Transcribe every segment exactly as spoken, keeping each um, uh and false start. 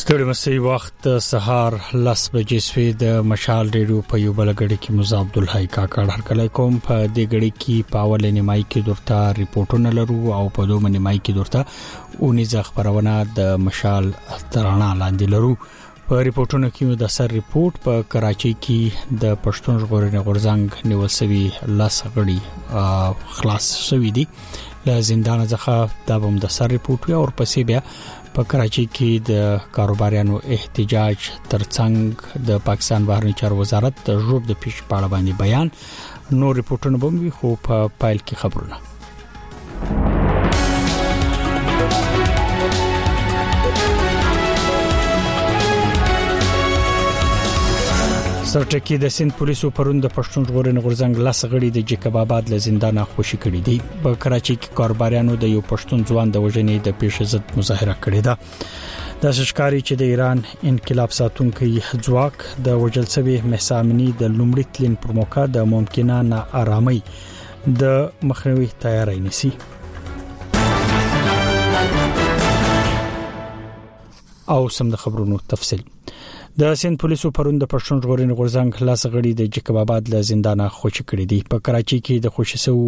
ستړي مسي وخت سهار لاس بجې سوي د مشال ډیرو په یو بلګړی کې موسی عبدالحی کاکړ هرکله کوم په دې غړي کې پاول نیمای کې دورته ریپورتونه لرو او په دوه نیمای کې دورته اونیزه خبرونه د مشال ترانه لاندې لرو. په ریپورتونو کې د سر ریپورت په کراچۍ کې د پښتون ژغورنې غورځنګ نیول سوي لاس غړي خلاص شوی دي له زندان څخه. دا هم د سر ریپورت او پسې بیا په کراچۍ کې د کاروباریانو احتجاج ترڅنګ د پاکستان بهرنی چارو وزارت د ژوب د پیش پاړه باندې بیان. نو ریپورتونه به وي خو په پایل کې خبرونه. سرټکی د سند پولیسو پروند د پښتون ژغورنې غورځنګ لاس غړي د جیکب آباد له زندانه خوشي کړي دي. په کراچۍ کې کاروباریانو د یو پښتون ځوان د وژنې د پیښ ضد مظاهره کړې ده. د ششکاری چې د ایران انقلاب ساتونکي ځواک د وجل سوي مهسا امینی د لومړي تلین پر موقع د ممکنه ناارامۍ د مخنیوي تیاری نسی. او سم د خبرونو تفصیل. د سند پولیسو پروند د پښتون ژغورنې غورځنګ لاس غړي د جیکب آباد له زندانه خوشي کړي دي. په کراچۍ کې د خوشي سو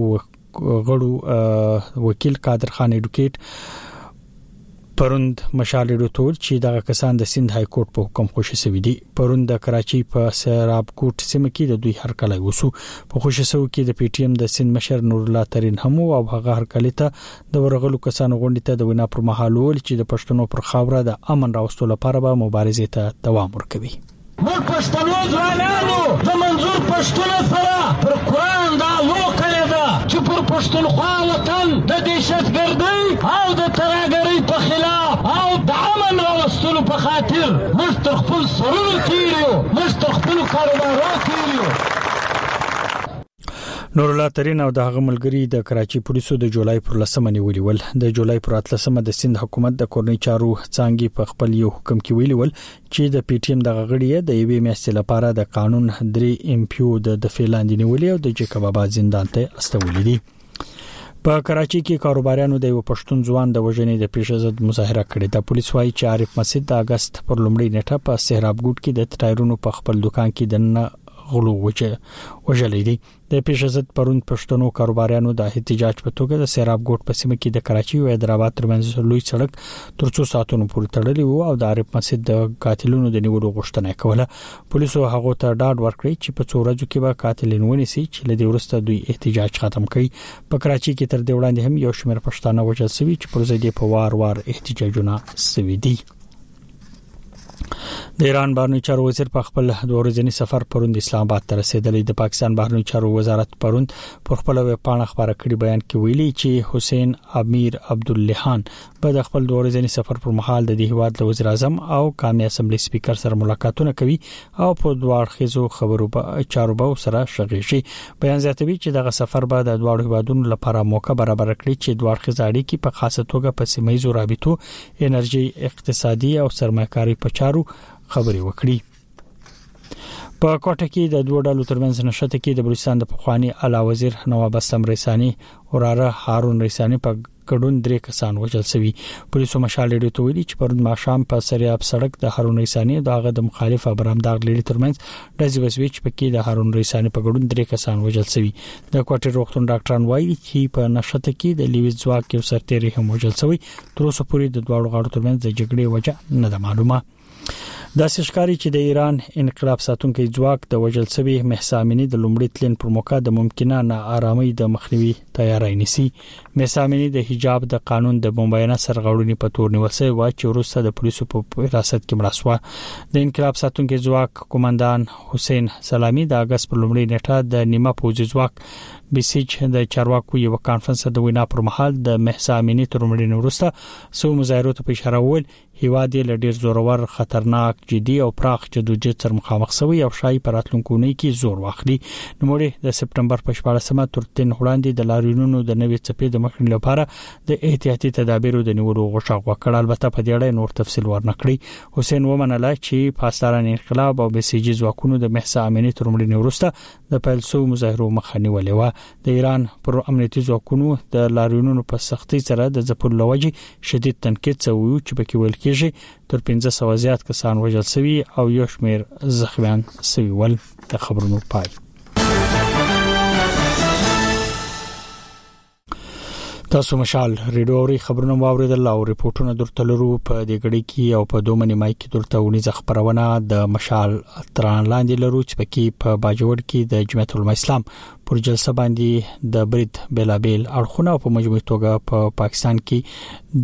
غړو وکیل قادر خان اډوکیټ پروند مشال ډوتول چې دغه کسان د سند های کورټ په حکم خوشي سوي دي. پروند د کراچۍ په سراب کوټ سیمه کې د دوی هرکله وسو. په خوشي سو کې د پی ټی ایم د سند مشر نور الله ترين هم او هغه هرکله ته د ورغلو کسانو غونډه ته د وینا پر مهال ول چې د پښتنو پر خاوره د امن راوستلو لپاره به مبارزه ته دوام ورکوي. موږ پښتنو ځوانانو د منظور پښتون سره پر قران دا لوکړه ده چې پر پښتونخوا وطن د دهشتګردۍ او د ترهګرۍ په خلاف او د امن راوستلو په خاطر موږ تر خپل سرونو تیریو، موږ تر خپل کاروبارونو تیریو. نور الله ترين او د هغه ملګری د کراچۍ پولیسو د جولای پر لسمه نیولې ول. د جولای پر اتلسمه د سند حکومت د کورنۍ چارو څنګه په خپل یو حکم کې ویلي ول چې د پی ټی ایم د غړي د یوې میاشتې لپاره د قانون درې ام پی او د دفعلاندې نیولې او د جیکب آباد زندان ته استولې دي. په کراچۍ کې کاروباریانو د یو پښتون ځوان د وژنې د پیښ ضد مظاهره کړې ده. پولیس وايي چې عارف مسجد د اگست پر لومړۍ نیټه په سهراب ګوټ کې د ټایرونو په خپل دکان کې د غلو وجه وجلې دي. د پیښ ضد پروند پښتنو کاروباریانو د احتجاج په توګه د سیراب ګوټ په سیمه کې د کراچۍ او حیدرآباد ترمنځ لوی سړک تر څو ساعتونو پورې تړلی وو او د عارف مسجد د قاتلونو د نیولو غوښتنه کوله. پولیسو هغه ته ډاډ ورکړی چې په څو ورځو کې به قاتلین ونیسي چې لدی ورسته دوی احتجاج ختم کړي. په کراچۍ کې تر دې وړاندې هم یو شمېر پښتانه وژل شوي چې پر ضد په وار وار احتجاجونه شوي دي. د ایران بهرنی چارو وزیر په خپل د ورځنی سفر پروند اسلام آباد ته رسیدلی. د پاکستان بهرنی چارو وزارت پروند پر خپل ویب پاڼه خبره کړي بیان کې ویلي چې حسین امیر عبداللهان په د خپل د ورځنی سفر پر مهال د هیواد د وزیر اعظم او قومي اسمبلی سپیکر سره ملاقاتونه کوي او په دوه اړخیزو خبرو په چارو به سره شغیږي. بیان زیاتوي چې دغه سفر به د دوه هیوادونو لپاره موقع برابر کړي چې دوه اړخیز اړیکې په خاصه توګه په سیمایي رابطو، انرژي، اقتصادي او سرمایه‌کاري په چارو خبري وکړي. په کوټه کې د دوه ډلو ترمنځ نشته کې د بلوچستان د پخوانی اعلی وزیر نواب اسلم ریسانی وراره هارون ریسانی په ګډون درې کسان وژل شوي. پولیسو مشال ډیډو ته ویلي چې پرون ماښام په سریاب سړک د هارون ریسانی دغه د مخالف ابراهیم داغ لري ترمنځ د زوسویچ په کې د هارون ریسانی په ګډون درې کسان وژل شوي. د کوټه روغتون ډاکټران وایي چې په نشته کې د لیویز ځواک یو سرتیری هم وژل شوی. تر اوسه پورې د دوه غاړو ترمنځ د جګړې وجه نه ده معلومه. دا ششکاری چې د ایران انقلاب ساتونکي ځواک د وجل سوي مهسا امینی د لومړي تلین پر موقع د ممکنه ناارامۍ د مخنیوي تیاری نسی. مهسا امینی د حجاب د قانون د بمباینه سرغړونې په تور نیول شوی و چې وروسته د پولیسو په حراست کې مړ شو. د انقلاب ساتونکي ځواک قومندان حسین سلامي د اگست پر لومړۍ نیټه د نیمه پوځي ځواک بیسیج د چارواکو یو کانفرنس د وینا پر مهال د مهسا امینی تر مړینې وروسته سو مظاهرو ته اشاره ول هیواد له ډیر زورور، خطرناک، جدي او پراخ جدوجہد سره مخامخ شوی او شای پر راتلونکو کې زور واخلي. نوموړي د سپټمبر په شپاړسمه تر تین وړاندې د لاریونونو د نوې څپې د مخنیوي لپاره د احتیاطي تدابیرو د نیولو غوښتنه وکړه. البته په دې اړه نور تفصیل ورنکړي. حسین ومنله چې پاسداران انقلاب او بیسیجي ځواکونو د مهسا امینی تر مړینې وروسته د پیلسو مظاهرو مخنیوي ولې د ایران پر امنیتي ځواکونو د لاریونونو په سختۍ سره د ځپلو لوجه شدید تنقید شوی چې پکې ویل کېږي تر پنځه سوه زیات کسان وژل شوي او یو شمېر زخمیان شوي ول. د خبرونو پای. تاسو مشال ریډیو اوري خبرونه واوریدل او ریپورتونه درته لرو په دې غړي کې او په دوه منی مای کې درته ونیزه خبرونه د مشال تران لاندې لرو چې پکې په باجوړ کې د جمعیت العلماء اسلام پر جلسه باندې د برید بلابل اړخونه په مجموعي توګه په پا پاکستان کې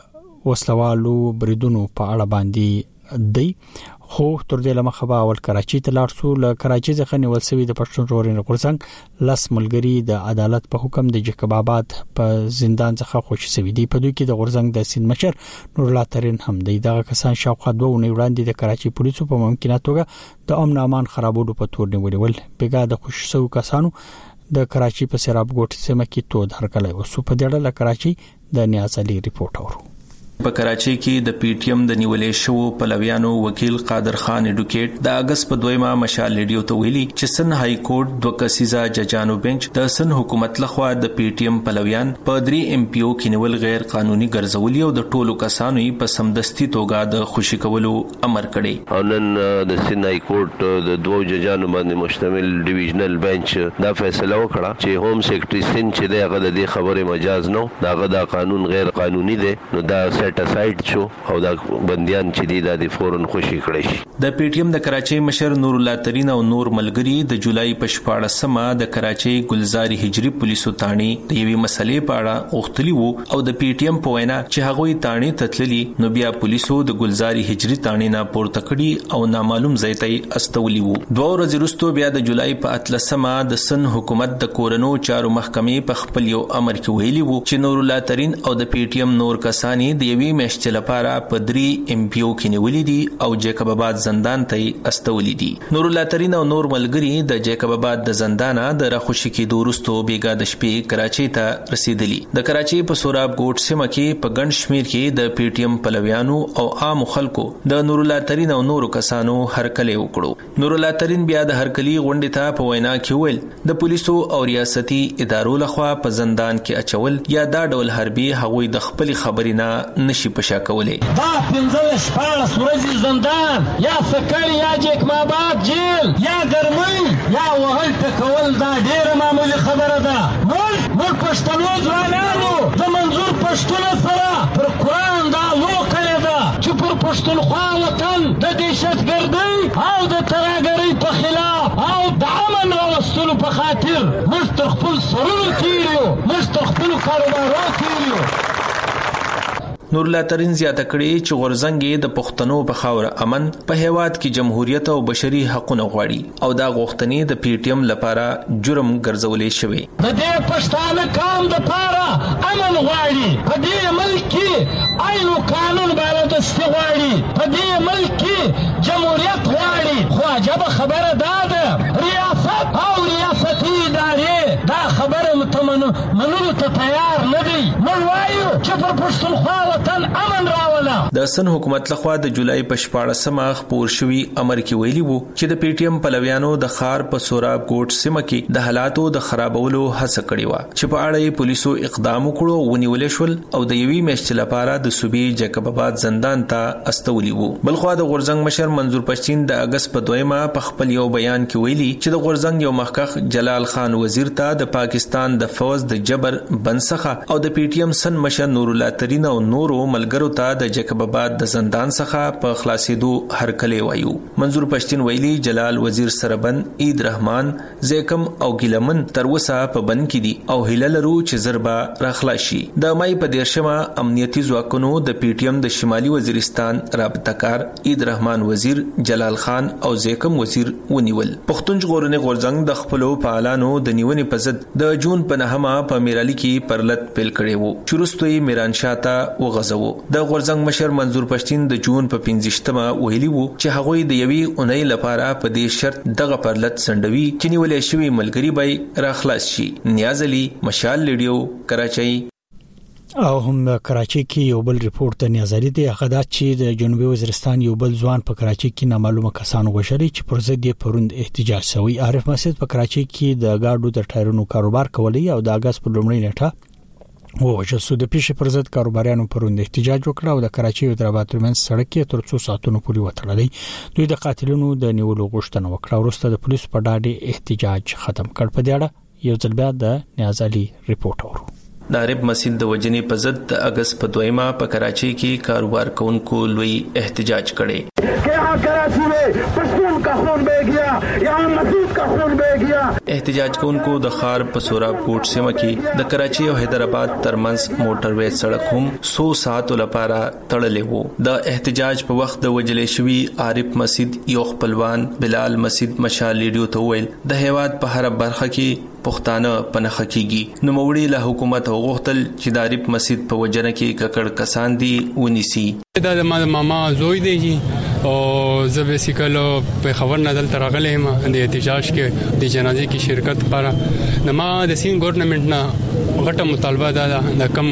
د وسلوالو بریدونو په اړه باندې دی. خو تر دې لمخه به اول کراچي ته لاړ شو. له کراچي څخه نیول شوی د پښتون ژغورنې غورځنګ لاس ملګری د عدالت په حکم د جکب آباد په زندان څخه خوشي شوی دی. په دوی کې د غورځنګ د سین مشر نور الله ترين هم دی. دغه کسان شاوخوا دوه ونې وړاندې د کراچي پولیسو په ممکنه توګه د امن امان خرابولو په تور نیولې ول. بیګا د خوشي شو کسانو د کراچي په سراب ګوټ سیمه کې تود هرکلی وسو. په دې اړه کراچي د نیاز علي ریپورت اورو. په کراچي کې د پی ټی ایم د نیولې شو پلویانو وکیل قادر خان اډوکیټ د اگست په دویمه مشال ریډیو ته ویلي چې سن های کورټ دوه کسیزه ججانو بنچ د سن حکومت لخوا د پی ټی ایم پلویان په درې ام پی او کې نیول غیر قانوني ګرځولي او د ټولو کسانو په سمدستي توګه د خوشي کولو امر کړي. او نن د سن های کورټ د دوه ججانو باندې مشتمل ډیویژنل بنچ دا فیصله وکړه چې ہوم سیکریټری سن چې دغه د دې خبره مجاز نو داغه د قانون غیر قانوني دی نو دا سیټ اساید شو او دا بنديان چې دي د فورن خوشي کړی شي. د پی ټی ایم د کراچي مشر نور الله ترين او نور ملګری د جولای په شپاړسمه د کراچي ګلزاري هجری پولیسو تانی د یوې مسلې په اړه اوختلی وو او د پی ټی ایم په وینا چې هغوی تانی تتللی نو بیا پولیسو د ګلزاري هجری تانی نه پورته کړي او نامعلوم ځای ته استولی وو. دوه ورځې وروسته بیا د جولای په اتلسمه د سن حکومت د کورونو چارو محکمې په خپل یو امر کې ویلي وو چې نور الله ترين او د پی ټی ایم نور کسانی د یوې میاشتې لپاره په درې ام پی او کې نیولې دي او جیکب آباد زندان ته استولې دي. نور الله ترين او نور ملګری د جیکب آباد د زندانه د راخوشي کې دورستو بیګا د شپې کراچي ته رسیدلی. د کراچي په سوراب ګوټ سیمه کې په ګڼ شمیر کې د پی ټی ایم پلویانو او عام خلکو د نور الله ترين او نور کسانو هرکلی وکړو. نور الله ترين بیا د هرکلی غونډې ته په وینا کې ویل د پولیسو او ریاستي ادارو لخوا په زندان کې اچول یا دا ډول حربي هغوی د خپل خبرې نه نشي پشا کولای. دا پنځه شپاړس ورځې زندان یا سکر یا جیکب آباد جیل یا ګرمۍ یا وهل ټکول دا ډیره معمولی خبره ده. موږ موږ پښتنو ځوانانو د منظور پښتون سره پر قرآن دا لو کړې ده چې پر پښتونخوا وطن د دهشتګردۍ او د ترهګرۍ په خلاف او د امن راوستلو په خاطر موږ تر خپل سرونو تېر یو، موږ تر خپلو کاروبارو تېر یو. نور الله ترين زیاته کړي چې غورځنګ د پښتنو په خاور امن په هیواد کې جمهوریت او بشري حقوقونه غواړي او دا غوښتنې د پی ټی ایم لپاره جرم ګرځولې شوی. د دې پښتانه قوم د لپاره امن غواړي، په دې ملک کې عین او قانون بالادستي غواړي، په دې ملک کې جمهوریت غواړي. خو عجب خبره ده ده ریاست او ریاستي ادارې دا خبره متمنو منلو ته تیار نه دي. موږ وایو چې پر پښتونخوا امن راولا. د سن حکومت لخوا د جولای په شپاړسمه خپور شوی امر کې ویلي وو چې د پی ټی ایم پلویانو د خار په سوراب ګوټ سیمه کې د حالاتو د خرابولو هڅه کړې و چې په اړه یې پولیسو اقدام وکړو ونیول شول او د یوې میاشتې لپاره د صوبې جیکب آباد زندان ته استولي وو. بلخوا د غورځنګ مشر منظور پښتين د اگست په دویمه په خپل یو بیان کې ویلي چې د غورځنګ یو مخکخ جلال خان وزیر ته د پاکستان د فوج د جبر بنسخه او د پی ټی ایم سن مشر نور الله ترين او نورو ملګرو ته د جیکب آباد د زندان څخه په خلاصېدو هرکلی وایو. منظور پښتين ویلي جلال وزیر سربن عید رحمان زیکم او ګلمن تر وسه په بن کې دي او هیله لرو چې زربا راخلاشي. د مای په دیرشمه امنیتي ځواکونو د پی ټی ایم د شمالي وزیرستان رابطه کار عید رحمان وزیر جلال خان او زیکم وزیر ونیول. پښتون ژغورنې غورځنګ د خپل فعالانو د نیونې په ضد د جون په نهمه په میرالي کې پرلط پیل کړي وو چې وروسته میران شاه ته وغځو. د غورځنګ مشر منظور پښتين د جون په پنځشتمه ویلي وو چې هغوی د یوې اونۍ لپاره په دې شرط دغه پرلط سندوي چې نیولې شوی ملګری به راخلاص شي. نیاز علي مشال ریډیو کراچۍ. او هم کراچي کې یو بل ریپورت د نیازري دی هغه دا چې د جنوبي وزیرستان یو بل ځوان په کراچي کې نامعلومه کسان وژلي چې پر ضد یې پروند احتجاج شوی. عارف مسجد په کراچي کې د گاډو د ټایرونو کاروبار کولی او د اگست په لومړۍ نیټه ووجه سو د پیښې پر ضد کاروباریانو پروند احتجاج وکړ او د کراچي او حیدرآباد ترمنځ سړک کې تر څو ساعتونو پورې وتړلې. دوی د قاتلونو د نیولو غوښتنه وکړه. وروسته د پولیسو په ډاډه احتجاج ختم کړ. په دې اړه یو ځل بیا د نیاز علي ریپورت اورو. د عرب مسجد د وجنې په ضد د اگست په دویمه په کراچي کې کاروبار کوونکو لوی احتجاج کړي. यहाँ कराची में पश्तून का खून बह गया, यहाँ मस्जिद का खून बह गया. احتجاج کوونکو د خار په سوراب کوټ سیمه کې د کراچي او حیدرآباد ترمنځ موټر وې سړک هم سو ساعتو لپاره تړلې وو. د احتجاج په وخت د وجلې شوی عارف مسجد یو خپلوان بلال مسجد مشال لیډیو ته ویل د هیواد په هر برخه کې پښتانه پنهخ کیږي. نو موړي له حکومت غوښتل چې د عارف مسجد په وجنه کې ککړ کسان دي ونیسي. دا د ماما زوی دی او زه بیسیکل په خبر نه دل ترغله ما د احتجاج کې د جنازې کې شرکت لپاره نما د سین ګورنمنت نه غټه مطالبه ده د کم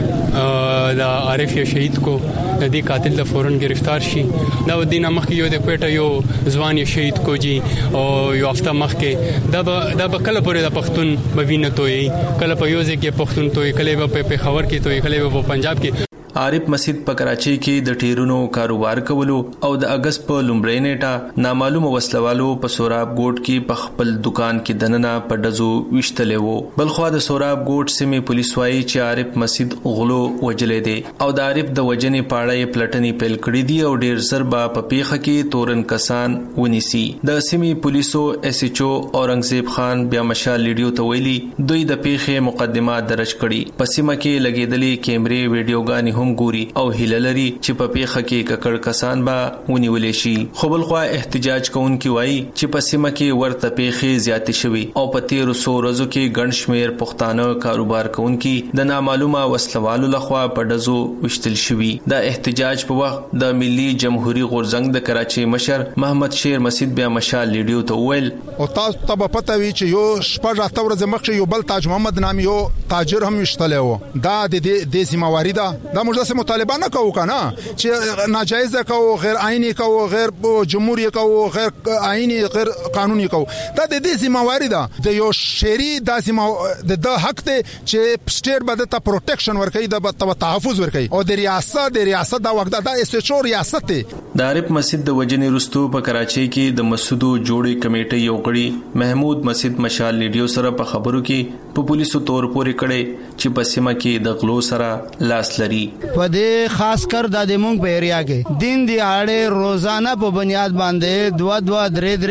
د عارف شهید کو د دې قاتل د فورن گرفتار شي. دا د دینه مخ یو د کوټه یو ځوان شهید کو جی او یو هفته مخ کې دا دا کله پورې د پښتون بوینه توي کله په یوځ کې پښتون توي کله په خبر کې توي کله په پنجاب کې. عارف مسجد په کراچي کې د ټیرونو کاروبار کولو او د اگست په لومړۍ نیټه نامعلوم وسلوالو په سوراب ګوټ کې په خپل دکان کې دننه په دزو وشتلې وو. بلخوا د سوراب ګوټ سیمې پولیس وايي چې عارف مسجد غلو وجلې دي او د عارف د وجنې پاړې پلټنې پیل کړې دي او ډیر زر با په پیخه کې تورن کسان ونیسي. د سیمې پولیسو اس ایچ او اورنګزیب خان بیا مشال لیډیو ته ویلي دوی د پیخه مقدمه درج کړي. په سیمه کې لګیدلې کیمرې ویډیوګانې هم ګوري او هیله لري چې په پیخه کې ککړ کسان به ونیول شي. خو بلخوا احتجاج کوونکي وایي چې په سیمه کې ورته پیخه زیاتې شوي او په تیرو سو ورځو کې ګڼ شمېر پښتانه کاروبار کوونکي د نامعلومه وسلوالو لخوا په دزو وشتل شوي. د احتجاج په وخت د ملي جمهوریت غورځنګ د کراچي مشر محمد شیر مسجد بیا مشال لیډیو ته ویل او تاسو ته په پته وی چې یو شپږ اته ورځې مخکې یو بل تاج محمد نامي یو تاجر هم وشتل و. دا د دې ذمہواری ده. دا موږ داسې مطالبه نه کوو کنه چې ناجایز کوو غیر آئینی کوو غیر جمهوریت کوو غیر آئینی غیر قانوني کوو. دا د دې ذمہواری ده د یو شهري د ذمہ د حق ته چې سټیټ بده ته پروټیکشن ورکړي د تحفظ ورکړي او د ریاست د ریاست دا وخت د اس ایچ او ریاست ته د عارف مسجد د وجنې رستو په کراچي کې د مسودو جوړې کمیټې یو غړي محمود مسجد مشال لیډیو سره په خبرو کې په پولیسو تور پورې کړي چې په سیمه کې د غلو سره لاس لري. په دې خاص کر د دمونږ په ایریا کې دین دی اړه روزانه په بنیاد باندې دوا دوا درې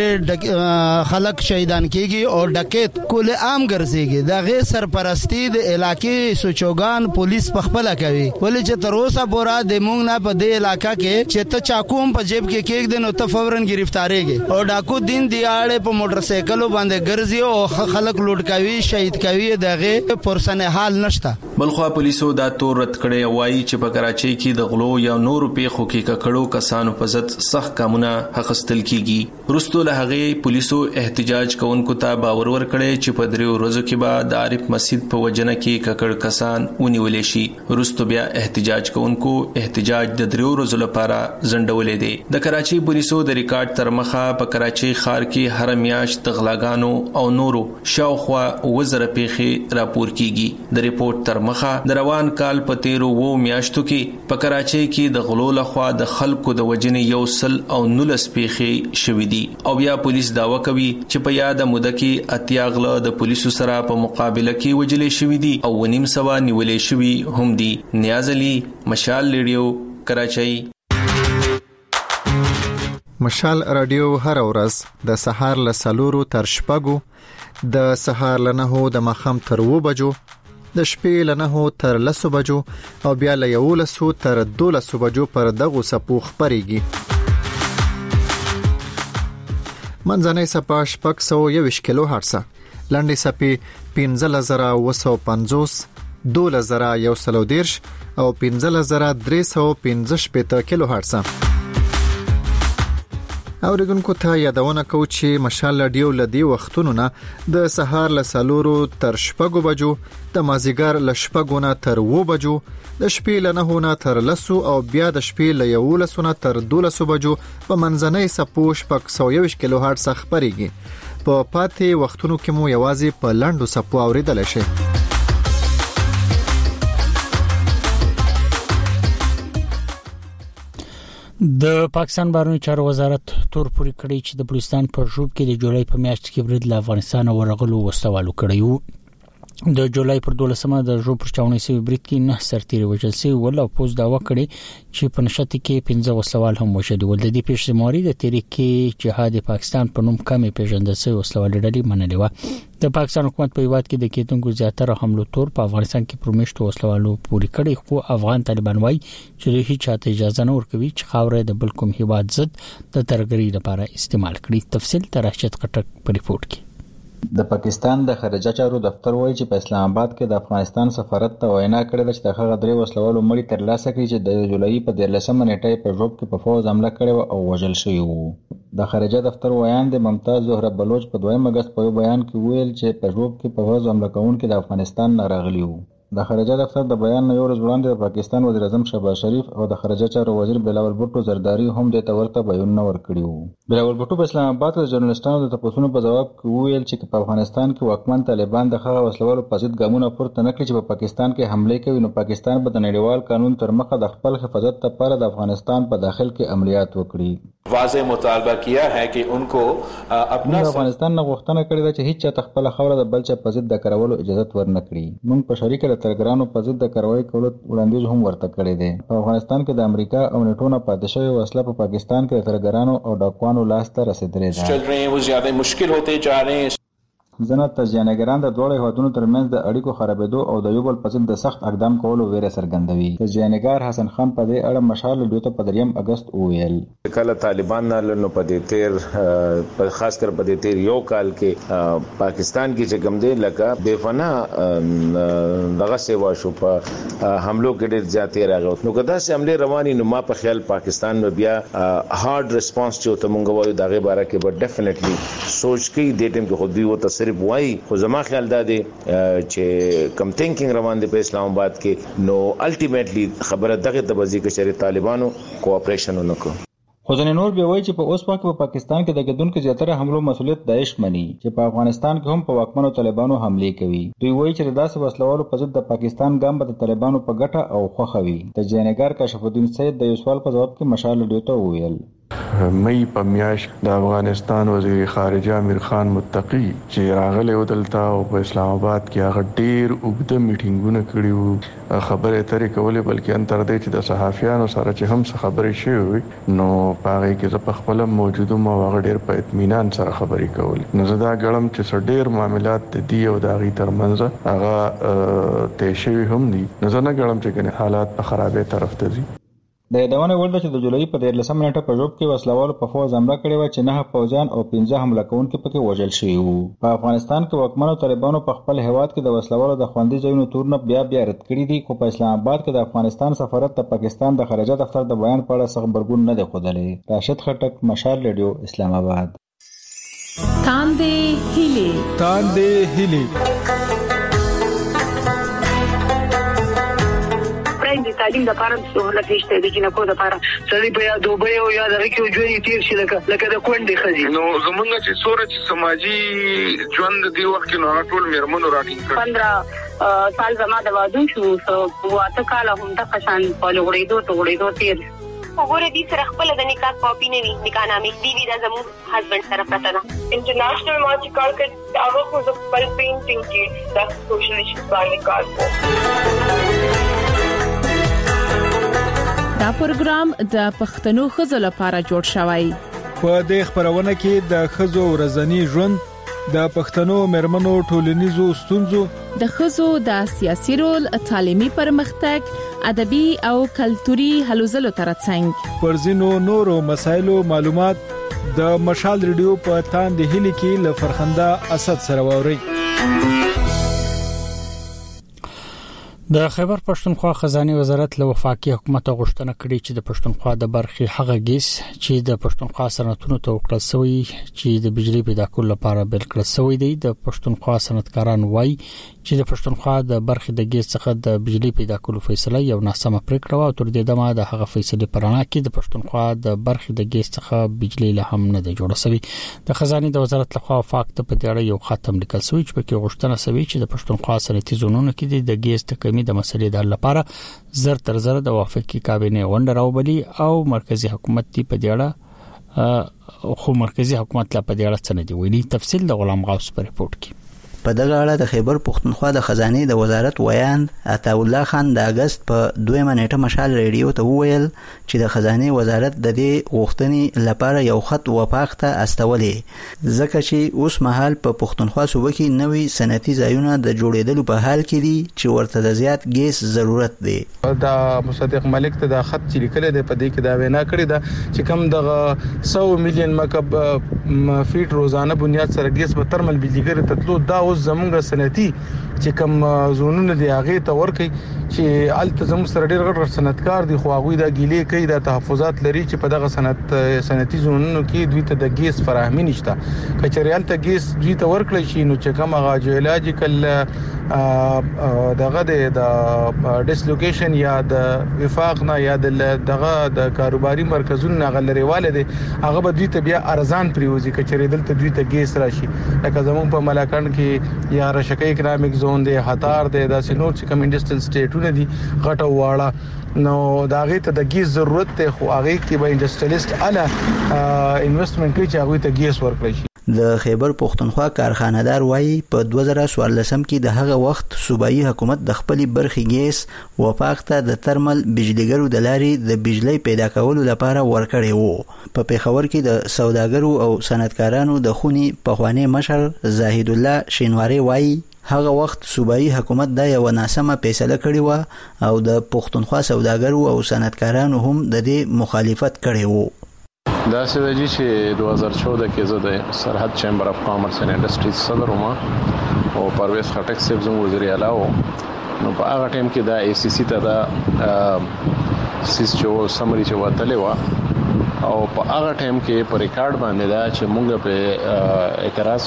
درې خلک شهیدان کیږي او ډکیت کول عام ګرځيږي. د غیر سرپرستی د علاقې سوچوغان پولیس په خپل کوي ولې چې تر اوسه پورا د مونږ نه په دې علاقې کې چې ته چاکوم په جیب کې کېګ دین او ته فورن گرفتاریږي او ډاکو دین دی اړه په موټر سایکلو باندې ګرځي او خلک لوټ کوي شهید کوي دغه پرسنه حال نشته. بلخوا پولیسو دا تور رد کړي وایي چې په کراچي کې د غلو یا نور پیښو کې ککړو کسانو په ضد سخت کامونه اخیستل کیږي. وروسته له هغه پولیسو احتجاج کوونکو ته باور ورکړي چې په دریو ورځو کې به د عارف مسجد په وجنه کې ککړ کسان ونیول شي. وروسته بیا احتجاج کوونکو احتجاج د دریو ورځو لپاره ځنډولې دي. د کراچي پولیسو د ریکارډ تر مخه په کراچي ښار کې هر میاشت د غلاګانو او نورو شاوخوا وزره پیښې راپور کیږي. د ریپورت تر مخه د روان کال په تیرو وو میاشتو کې په کراچي کې د غلو لخوا د خلکو د وجنې یو سل او نولس پیښې شوې دي او بیا پولیس داوا کوي چې په یاد موده کې اتیا غله د پولیسو سره په مقابله کې وجلې شوې دي او ونیم سوا نیولې شوې هم دي. نیاز علي مشال لیډیو کراچي. مشال رادیو هر ورځ د سهار له سلورو تر شپږو د سهار له نهو د ماښام تر اوو بجو د شپې له نهو تر لسو بجو او بیا له یولسو تر دولسو بجو پر دغو سپو خپرېږي. منځنۍ سپه شپږ سوه یوویشت کیلو هرڅه، لنډې سپې پنځلس زره اوه سوه پنځوس، دولس زره یو سل او دېرش او پنځلس زره درې سوه پنځه شپېته کیلو هرڅه. اوریدونکو ته یادونه کوو چې مشال رادیو له دې وختونو نه د سهار له څلورو تر شپږو بجو، د مازیګر له شپږو نه تر اوو بجو، د شپې له نهو نه تر لسو او بیا د شپې له یولسو نه تر دولسو بجو په منځنۍ سپو شپږ سوه یوویشت کیلو هرټز خپرېږي. په پاتې وختونو کې مو یوازې په لنډو سپو اوریدلی شي. د پاکستان بهرنی چارو وزارت تور پوري کړی چې د بلوچستان په ژوب کې د جولای په میاشت کې برید له افغانستان ورغلو وسوالو کړیو د جولای پر دولسمه د ژوب پر چاونې سوي برید کې نه سرتیري وژل سوي ول او پوز دا وکړي چې په نشته کې پنځه وسوال هم وشدي ول د دې پیښې د تحریک جهاد پاکستان په نوم کمې پیژندل سوي وسوال ډلې منلې و د پاکستان حکومت په هیواد کې د کېدونکو زیاتره حملو تور په افغانستان کې پرمشت وسوالو پوری کړي خو افغان طالبان وايي چې دوی هیڅ اجازه نه ورکوي چې خاورې د بل کوم هیواد ضد د ترګری لپاره استعمال کړي. تفصیل تر راشد کټک په ریپورت کې. د پاکستان د خارجه چارو دفتر وایي چې په اسلام آباد کې د افغانستان سفارت ته وینا کړې ده چې د هغه درې وسلوالو مړي ترلاسه کړي چې د جولای په دیارلسمه نیټه په ژوب کې په فوز حمله کړې او وژل شوی وو. د خارجه دفتر ویان د ممتاز زهره بلوچ په دویم اگست په بیان کې ویل چې په ژوب کې په فوز حمله کوونکي د افغانستان نه راغلي وو. د خارجه دفتر د بیان نه یو ورځ وړاندې د پاکستان وزیر اعظم شهباز شریف او د خارجه چارو وزیر بلاول بوټو زرداری هم د تورته بیان نه ورکړي وو. بلاول بوټو په اسلام آباد کې د ژورنالستانو د تاسو په جواب کې ویل چې په افغانستان کې واکمن طالبان د هغه وسلوالو په ضد ګامونه پورته نه کړي چې په پاکستان کې حمله کوي نو پاکستان به د نړیوال قانون تر مخه د خپل حفاظت لپاره د افغانستان په داخل کې عملیات وکړي. واضح مطالبه کیا ہے کہ ان کو اپنا افغانستان نه غوښتنه کړې ده چې هیڅ چا خپل خوره د بل چا په ضد د کارولو اجازه ورنکړي. موږ په شریکه د ترګرانو په ضد د کاروایی کولو وړاندیز هم ورته کړی دی. په افغانستان کې د امریکا او نیټو نه پاتې شوی وسله په پاکستان کې د ترګرانو او ډاکوانو لاس ته رسیدلې ده. چل رہے ہیں وہ زیادہ مشکل ہوتے جا رہے ہیں. ځنه تجزیه‌نګران د دوه هیوادونو ترمنځ د اړیکو خرابېدو او د یو بل په ضد د سخت اقدام کولو ویره څرګندوي. تجزیه‌نګار حسن خان په دې اړه مشال ډیو ته په دریم اگست وویل کله طالبان نه نو په دې تیر په خاص کر په دې تیر یو کال کې پاکستان کې چې کوم دی لکه بېفنا دغه سیوا شو په حملو کې ډېر زیاتې راغوت نو کدا سه حمله رواني نو ما په خیال پاکستان نو بیا هارد ریسپانس چې ته مونږ وایو دغه باره کې به ډیفینیټلی سوچ کې دې ټیم کې خو دوی و تصریف وای خو زما خیال دا دی چې کم تھینکینګ روان دي په اسلام آباد کې نو الټیمیټلی خبره دغه د بزی کې شری طالبانو کوآپریشن ونکړو. خو ځنې نور به وایي چې په اوس وخت په پاکستان کې د ګډونکو زیاتره حملو مسولیت داعش مني چې په افغانستان کې هم په واکمنو طالبانو حمله کوي. دوی وایي چې داسې وسلوالو په ضد د پاکستان ګام به د طالبانو په ګټه او خوخه وي. تجزیه‌نګار کاشف الدین سید د یو سوال په جواب کې مشال ډیو ته وویل مې په میاش د افغانستان وزیر خارجه امیر خان متقی چې راغله ودلتا او په اسلام آباد کې هغه ډیر وګړه میټینګونه کړي وو خبره ترې کولې بلکې ان تر دې چې د صحافیانو سره چې هم خبرې شوې نو پاره کې ز په خپل موجوده مو هغه ډیر په اطمینان سره خبرې کولې نو زدا ګړم چې ډیر معاملات دي او د غي ترمنځ هغه ته شوی هم دي نو زنه ګړم چې حالات په خرابې طرف ته دي. د یادونه ولده چې د جولای په دیارلسمه نیټه په ژوب کې وسلوالو په فوز حمله کړې و چې نه فوجان او پنځه حمله کوونکي پکې وژل شوي وو. په افغانستان کې واکمنو طالبانو په خپل هیواد کې د وسلوالو د خوندي ځایونو تورنه بیا بیا رد کړی دي خو په اسلام آباد کې د افغانستان سفارت د پاکستان د خارجه دفتر د بیان په اړه څه خبرګون نه دی ښودلی. راشد خټک مشال ریډیو اسلام آباد. تاندې هیلې تاندې هیلې د تعلیم د پاره سہولت نشته د جنکو د پاره سړي په یا دوبه او یا د ریکو جوړی تیر شي لکه لکه د کونډې خزي نو زمونږ چې سورج سماجی ژوند دی وخت کې نو ټول میرمنو راټینګ کړ پندرہ سال زما د وادو شو سو واته کال هم د قشان په لغړې دوه لغړې دوه تیر وګوره دې سره خپل د نکاح کاپی نه وي نکاح نامې دی وی د زموږ هسبند سره پته ده. انټرنیشنل مارچ کار کې هغه خو د خپل پینټینګ کې د سوشل ایشوز باندې کار کوي. دا پروګرام د پښتنو خزو لپاره جوړ شوی. په دې خبرونه کې د خزو ورځنی ژوند د پښتنو مرمنو ټولنیزو ستونزو د خزو د سیاسي رول تعلیمي پرمختګ ادبي او کلتوري هلو ځلو ترڅنګ پر ځینو نورو مسایلو معلومات د مشال ریډیو په تاندې هلي کې ل فرخنده اسد سره ووري. د خیبر پښتونخوا خزانه وزارت له وفاقي حکومت غوښتنه کړې چې د پښتونخوا د برخي هغه ګیس چې د پښتونخوا صنعتونو ته وکړل شوی چې د بجلی پیدا کولو لپاره بل کړل شوی دی. د پښتونخوا صنعتکاران وایي چې د پښتونخوا د برخې د ګیس څخه د بجلی پیدا کولو فیصله یو ناسمه پریکړه و او تر دې دمه د هغه فیصله پرانا کې د پښتونخوا د برخې د ګیس څخه بجلی له هم نه جوړه شوی. د خزانه د وزارت لخوا وفاق ته په دې یو ختم لیکل شوی چې پکې غوښتنه شوی چې د پښتونخوا صنعتي زونونو کې د ګیس د کمی د مسلې د حل لپاره زر تر زر د وافقي کابینه غونډه راوبلي او مرکزی حکومت دی په دې اړه خو مرکزی حکومت لا په دې اړه څه نه دی ویلي. تفصیل د غلام غوث په ریپورت کې. په دغه اړه د خیبر پښتونخوا د خزانه د وزارت ویان عطا الله خان د اگست په دویمه نیټه مشال ریډیو ته وویل چې د خزانه وزارت د دې غوښتنې لپاره یو خط وفاق ته استولې ځکه چې اوس مهال په پښتونخوا صوبه کې نوي صنعتي ځایونه د جوړېدلو په حال کې دي چې ورته د زیات ګیس ضرورت دی. دا مصدق ملک ته د خط چې لیکل دی په دې کې دا وینا کړې ده چې کم د سو میلیون مکعب فیټ روزانه بنیاد سره ګیس په ترمل بجلیګر تطلو دا اوس زمونږ صنعتي چې کوم زونونه دی هغه ته ورکي چې الته زموږ سره ډېر غټ صنعتکار دي خو هغه د ګیلې کوي د تحفظات لري چې په دغه صنعت صنعتي زونونو کې دوی ته د ګیس فراهمي نشته. کچریال ته ګیس دوی ته ورکړي شي نو چې کوم هغه جیولوجیکل دغه د ډیسلوکیشن یا د وفاق نه یا دغه د کاروباري مرکزونو غلریواله دي هغه به دوی ته بیا ارزان پریوزي کچری دلته دوی ته ګیس راشي. لکه زموږ په ملاکنډ کې یا رشکې اکونومیک زون دی هتار دی د سينور چې کوم انډستریل سټیټونه دي غټه واړه نو دا غي ته د ګیس ضرورت ته خو هغه کې به انډستریالیست اله انویسټمنټ کوي چې هغه ته ګیس ورکړي شي. د خیبر پښتونخوا کارخانه‌دار وایي په دوه زره څوارلسم کې د هغه وخت صوبایي حکومت د خپل برخې ګیس وفاق ته د ترمل بجلیګرو د لارې د بجلی پیدا کولو لپاره ورکړی وو. په پیښور کې د سوداګرو او صنعتکارانو د خوني پخوانی مشر زاهد الله شینواری وایي هغه وخت صوبایي حکومت دا یو ناسمه فیصله کړې و او د پښتونخوا سوداګرو او صنعتکارانو هم د دې مخالفت کړی وو. دا سوي چې دوه هزار چودہ کې زه د سرحد چیمبر اف کامرس اینڈ انډستریز صدر وم او پرویز خټک صاحب زموږ وزیر اعلی وو نو په هغه ټیم کې دا ای سی سی ته دا سیس جو سمري چې وتلې و او په هغه ټیم کې په ریکارډ باندې دا چې موږ په اعتراض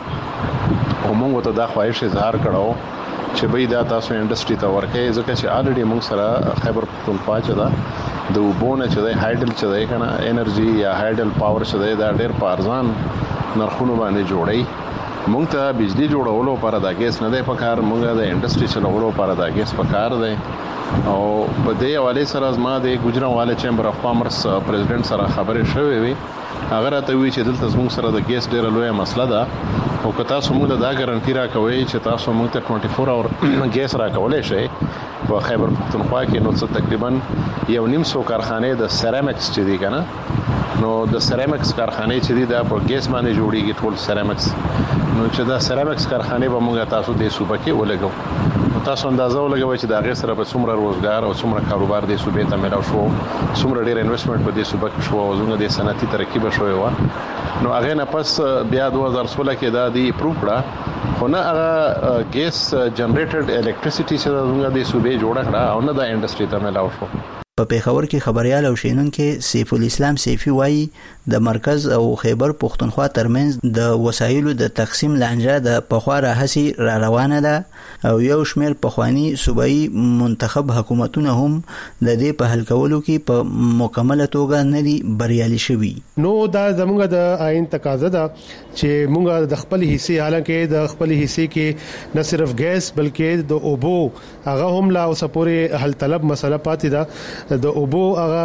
کړو او موږ ته دا خواهش اظهار کړو چې به دا تاسو انډستری ته ورکې ځکه چې الریډي موږ سره خیبر پښتونخوا چې دا د وبونه چې د هایډل چې د کنه انرژي یا هایډل پاور چې دا ډېر پارزان نرخونو باندې جوړي موږ ته بجلی جوړولو لپاره دا ګیس نه دی پکار موږ د انډستری چلولو لپاره دا ګیس پکار دی او په دې حواله سره زما د ګجراواله چیمبر اف کامرس پریزیډنټ سره خبرې شوې وي هغه راته وی چې دلته زموږ سره د ګیس ډېر لویه مسله ده او که تاسو موږ دا ګارانټي راکوي چې تاسو موږ ته چوبیس اور ګیس راکولای شئ په خیبر پښتونخوا کې نو څه تقریبا یو نیم سو کارخانه د سیرامکس چې دي کنه نو د سیرامکس کارخانه چې دي دا په ګیس باندې جوړیږي ټول سیرامکس نو چې دا سیرامکس کارخانه به موږ تاسو د صوبې کې ولګو تاسو اندازه ولګوي چې دا غیر سره په څومره روزګار او څومره کاروبار د صوبې ته ملاو شو څومره ډیر انویسټمنټ په دې صوبې کې شو او زموږ د صنعتي ترقی به شوی و نو هغه نه پس بیا دوه هزار سولہ کې دا دی پروف کړه خو نه هغه ګیس جنریټډ الکتریسيټي چې زموږ د صوبې جوړه کړه او نه د انډستری ته ملاو شو. په پیښور کې خبريال او شینونکو سیف الاسلام سیفي وایي د مرکز او خیبر پښتونخوا ترمنځ د وسایلو د تقسیم لانجه د پخوا راهسي را روانه ده او یو شمېر پخوانی صوبایي منتخب حکومتونه هم د دې په حل کولو کې په مکمله توګه نه دي بریالي شوي. نو دا زموږ د آئین تقاضا ده چې موږ د خپل حصے حالانکه د خپل حصے کې نه صرف ګیس بلکې د اوبو هغه هم لا اوسه پورې حل طلب مسله پاتې ده د اوبو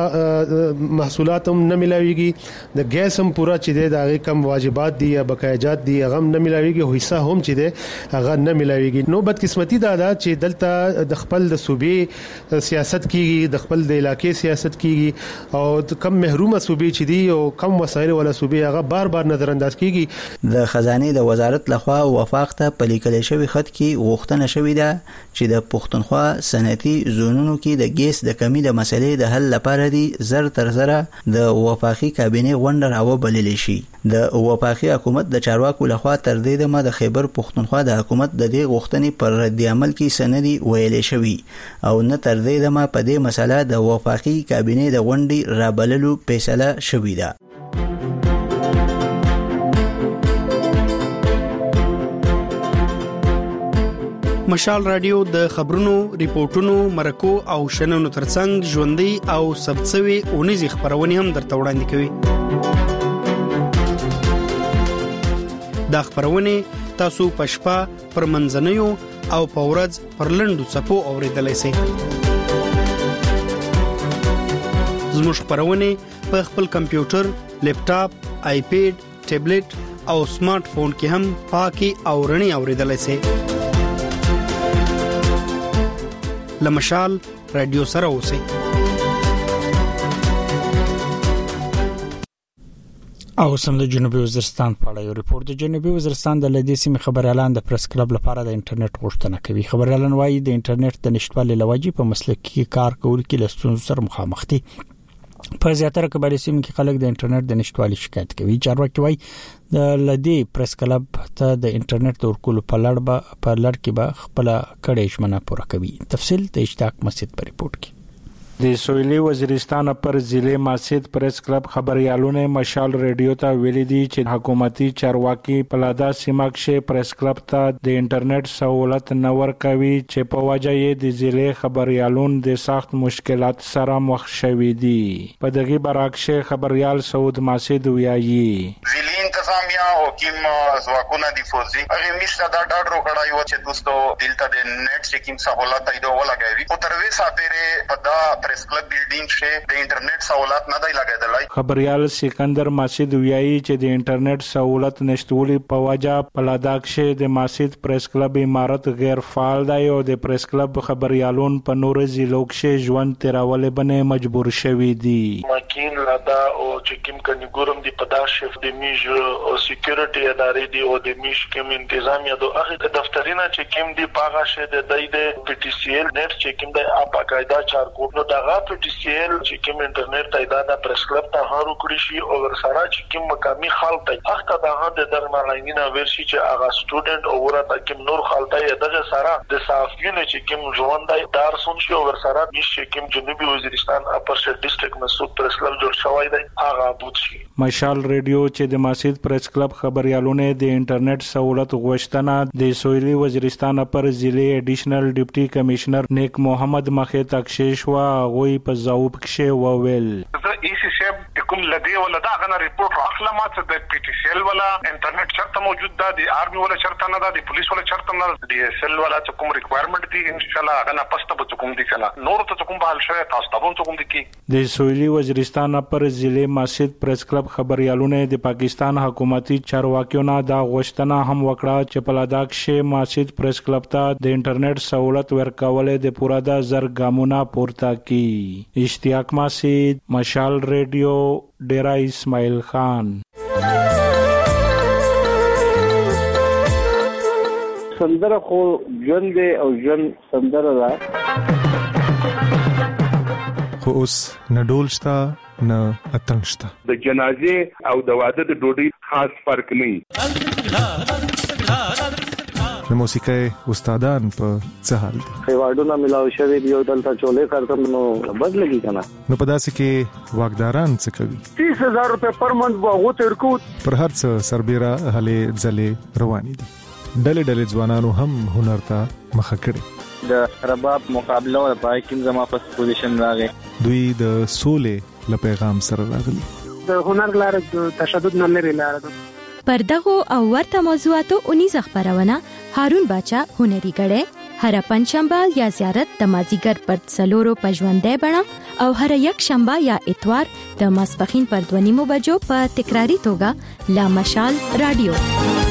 هغه محصولات هم نه ملاويږي د ګیس هم پورا چې دی دا کم واجبات دي یا بقایجات دي هغه نه ملاويږي او حصہ هم چې دی هغه نه ملاويږي. نو بدقسمتي دا ده چې دلته د خپل د صوبې سیاست کیږي د خپل د علاقې سیاست کیږي او کم محرومه صوبې چې دي او کم وسایل ولا صوبې هغه بار بار نظر انداز کیږي. د خزانه د وزارت لخوا وفاق ته په لیکل شوی خط کې غوښتنه شوې ده چې د پښتونخوا صنعتي زونونو کې د ګیس د کمی د مسلې د حل لپاره دي زر تر زر د وفاقي کابینه غونډه راوبلل شي. د وفاقي حکومت د چارواکو لخوا تر دې دمه د خیبر پښتونخوا د حکومت د دې غوښتنې پر رد عمل کې سندي ویلې شوی او نه تر دې دمه په دې مسله د وفاقي کابینه د غونډې رابللو فیصله شوې ده. مشال رادیو د خبرونو، ریپورتونو، مرکو او شننو ترڅنګ ژوندۍ او سبڅوي اونیزي خبرونه هم درته وړاندې کوي. دا خبرونه تاسو پښپا پر منځنیو او پورز پر لندو صفو اوریدلای شئ. زموږ خبرونه په خپل کمپیوټر، لیپټاپ، آیپیډ، ټابلیټ او سمارټ فون کې هم پاکي او رڼي اوریدلای شئ. لمشال رادیو سره اوسئ. او سم د جنوبي وزیرستان په اړه یو ریپورت. د جنوبي وزیرستان د لدې سیمې خبريالان د پریس کلب لپاره د انټرنیټ غوښتنه کوي. خبريالان وايي د انټرنیټ د نشټوالي لوجې په مسلکي کار کول کې لستون سره مخامخ دي. په زیاتره کبالي سیمې کې خلک د انټرنیټ د نشټوالي شکایت کوي. چارواکي وايي د لدې پریس کلب ته د انټرنیټ د ورکول په لړ به په لړ کې به خپل کړي ژمنه پوره کوي. تفصیل د اشتاق مسجد په ریپورت کې. د سویلي وزیرستان پر ضلع ماسید پریس کلب خبريالونه مشال رادیو ته ویلي دي چې حکومتي چارواکي پلادا سیمه کې پریس کلب ته د انټرنیټ سہولت نه ورکوي چې په وجه یې د ضلع خبريالون د سخت مشکلات سره مخ شوي دي. په دغه برعکس خبريال سعود ماسید ویایي ضلع انتظامیه او کیم ځواکونه د فوزي هغه مشته دا ډاډ وکړای و چې دوستو دلته د نت چې کیم سہولت ایدو ولګوي او تر وې ساتره په دا پریس کلب بلډینګ شه د انټرنیټ سہولت نه دی لګیدلای. خبريال سکندر ماسید ویایي چې د انټرنیټ سہولت نشټولي په وجه په لاداک شه د ماسید پریس کلب عمارت غیر فعال دی او د پریس کلب خبريالون په نور ضلعو کې ژوند تیرول بنه مجبور شوي دي. ماکین لادا او چې کوم کني ګورم دی په دا شف د میج او سکیورټي ادارې دی او د میج کوم انتظامیه د هغه دفترینه چې کوم دی پاغه شه د دای د پی ټی سی ایل نت چې کوم دی اپا قاعده چار کوټ نو دغه پی ټی سی ایل چې کوم انټرنیټ تایدا د پریس کلب ته هارو کړی شي او ورسره چې کوم مقامي خلک ته اخته دغه د درنه لاینینه ورشي چې هغه سټوډنټ او ورته کوم نور خلک دغه سره د صحافیونو چې کوم ژوندای دارسون شي او ورسره چې کوم جنوبي وزیرستان اپر شهر ډیسټریکټ مسعود پریس کلب جوړ شوی دی هغه بوت شي. مشال رادیو چې د ماسید پریس کلب خبريالونه د انټرنیټ سہولت غوښتنه د سویلي وزیرستان پر ضلع ایډیشنل ډیپټي کمشنر نیک محمد مخه تکشیش وا غوي په ځواب کې وویل زه ای سی سیب کوم لدی ولا دا غنه ریپورت اخلا ما څه د پی ټی سی ایل ولا انټرنیټ شرط موجود ده د آرمي ولا شرط نه ده د پولیس ولا شرط نه ده د اس ایل ولا کوم ریکوایرمنت دي ان شاء الله غنه پسته به کوم دي کله نور ته کوم بحال شوی تاسو ته کوم دي کی. د سویلي وزیرستان پر ضلع ماسید پریس کلب خبريالونه د پاکستان حکومتي چارواکیو نه دا غوښتنه هم وکړه چې په لاداک شه ماسید پریس کلب ته د انټرنیټ سہولت ورکول د پورا د زر ګامونه پورته کی. اشتیاق مسجد مشال رادیو ډیرا اسماعیل خان. سندره خو ژوند او ژوند سندره ده خو اوس نه ډول شته نه اتڼ شته. د جنازې او د واده د ډوډۍ خاص فرق نه. د موسیقي استادان په څه حال دي؟ خیواړونه ملاوي شوی دی او دلته چولې کارتم نو بدلږي کنه. نو په داسې کې واګداران څه کوي؟ تیس هزار روپے پر منټ واغو تر کو پر هر څه سربېره هلې ځلې روانې دي. ډلې ډلې ځوانانو هم هنر ته مخه کړي. د رباب مقابله او پای کې زما په پوزیشن راغی. دوی د سولې له پیغام سره راغلي. د هنر لار تشدد نه لري لار ده. پر دغه او ورته موضوعاتو اونیز خبرونه هارون باچا هنري غړې هر پنځشنبه یا زیارت د مازیګر پر څلورو پښوندې بڼه او هر یک شنبه یا اتوار د ماسپخین پر دونیمو بجو په تکراری توګه لا مشال رادیو.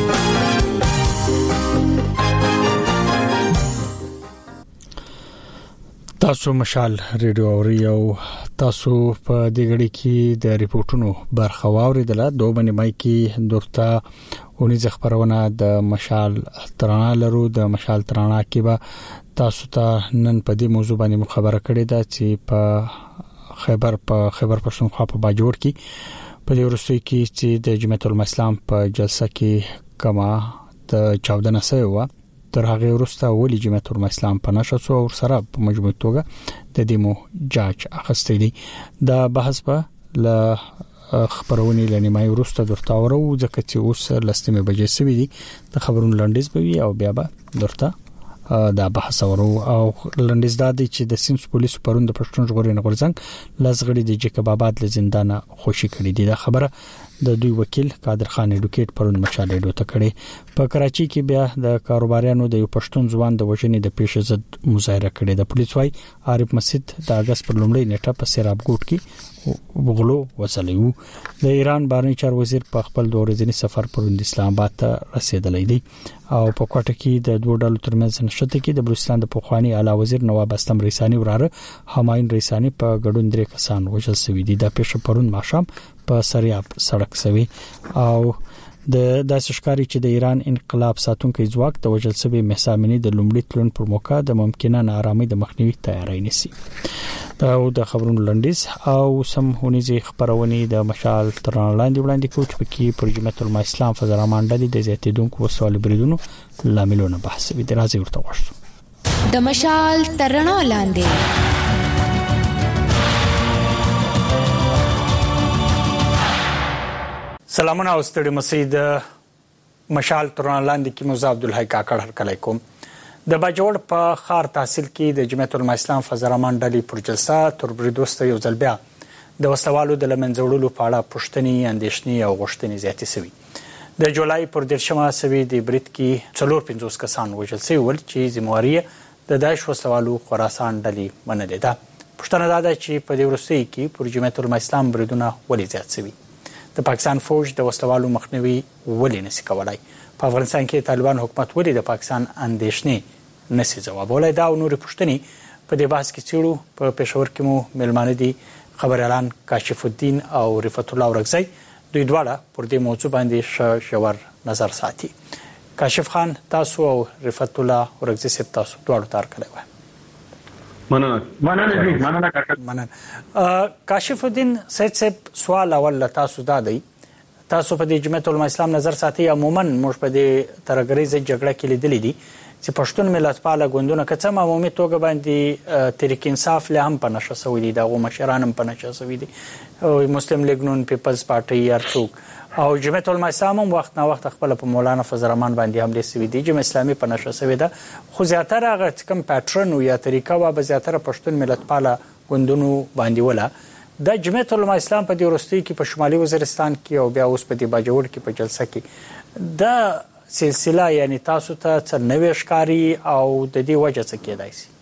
تاسو مشال ریډیو اوري او تاسو په دې غړي کې د ریپورتونو برخه واوریدله. دوه باندې مای کې درته اونیز خبرونه د مشال ترانه لرو. د مشال ترانه کې به تاسو ته نن په دې موضوع باندې خبره کړې ده چې په خیبر په خیبر پښتونخوا په باجوړ کې په دې ورسوي کې چې د جمعیت الاسلام په جلسه کې کما د چاودنه سوی و تر هغه وروسته ولې جمعیت الاسلام په نشه سو او سره په مجموعي توګه د دیمو جاج اخستې دي. دا بحث په ل خبرونه لنیمای وروسته درته اورو ځکه چې اوس لستمه بجې سوي دي. د خبرونو لنډیز به وي او بیا به درته دا بحث ورو او لندیز د چې د سیمس پولیس پرون د پښتون ژغورنې غورځنګ لزغړي د جکب آباد له زندان خوشي کړي دي. دا خبره د دوی وکیل قادر خان اډوکیټ پرون مشاله ډوته کړي. په کراچي کې بیا د کاروباریانو د یو پښتون ځوان د وژنې د پیښ ضد مظاهره کړې. د پولیس وايي عارف مسجد د اگست پر لومړۍ نیټه په سیراب ګوټ کې وغلو وسلیو. د ایران بهرنی چارو وزیر په خپل د ورځني سفر پرون د اسلام آباد ته رسیدلی دی او په کوټه کې د دوه ډلو ترمنځ نشته کې د بلوچستان د پخوانی اعلی وزیر نواب اسلم ریسانی وراره همایون ریسانی په ګډون درې کسان وژل شوي دي. د پیښه پرون ماښام په سریاب سړک شوی او د داسې ښکاری چې د ایران انقلاب ساتونکو ځواک د وژل شوی محسامینی د لومړي تلون پر موقع د ممکنه ناارامۍ د مخنیوي تیاری نیسي. دا د خبرونو لنډیز او سم هونیزي خبرونه د مشال تران لاندې وړاندې کوچ پکې پر جمعیت العلماء اسلام فزرمان د دې زیاتیدونکو وسوال بریدونو لاملونه بحث وي. درازي ورته وښه د مشال تران لاندې سلامونه او ستړي مسید مشال تران لاندې کې موزه عبدالحی کاکړ هر کله کوم. د باجوړ په خار تحصیل کې د جمعیت العلماء اسلام فزرمان ډلې پر جلسه تر بریدوسته یو ځل بیا د وسوالو د لمنځوړلو په اړه پوښتنې اندېښنې او غوښتنې زیاتې شوې. د جولای پر دیرشمه سوي د برید کې څلور پنځوس کسان وژل شوي ول چې ذمہواري د داعش وسوالو خراسان ډلې منلې ده. پوښتنه دا ده چې په دې وروستیو کې پر جمعیت العلماء اسلام بریدونه ولې زیات شوي؟ د پاکستان فوج د وسلوالو مخنیوي ولې نشي کولای؟ په افغانستان کې طالبان حکومت ولې د پاکستان اندېښنې نشي جوابولای؟ دا او نور پوښتنې په دې بحث کې چیرو. په پېښور کې مو ملمانه دي خبريالان کاشف الدین او رفعت الله اورګزی. دوی دواړه پر دې موضوع باندې ژور نظر ساتي. کاشف خان تاسو او رفعت الله اورګزی سپ تاسو دواړو تار کړی و. مننه مننه دي مننه کاکړ مننه. کاشف الدین سید صاحب سوال اول تاسو دا دی تاسو په دې جمعیت العلماء اسلام نظر ساتي عموما موږ په دې ترګریزه جګړه کې لیدلې دي چې پښتون ملتپاله ګوندونه کڅه عمومي توګه باندې تحریک انصاف له هم په نشه سوي دي دغه مشران هم په نشه سوي دي او مسلم لیگ نون پیپلز پارټي ارڅوک او جمعیت العلماء اسلام هم وخت نه وخت خپل په مولانا فضل الرحمن باندې حمله سوي دي. جمعیت اسلامي په نشه سوي ده خو زیاتره هغه کوم پاترن یا طریقه و به زیاتره پښتون ملتپاله ګوندونو باندې ولا د جمعیت العلماء اسلام په دې وروستي کې په شمالي وزیرستان کې او بیا اوس په دې باجوړ کې په جلسه کې د سلسله یعنی تاسو ته څه نوې ښکاری او د دې وجه څه کېدای شي؟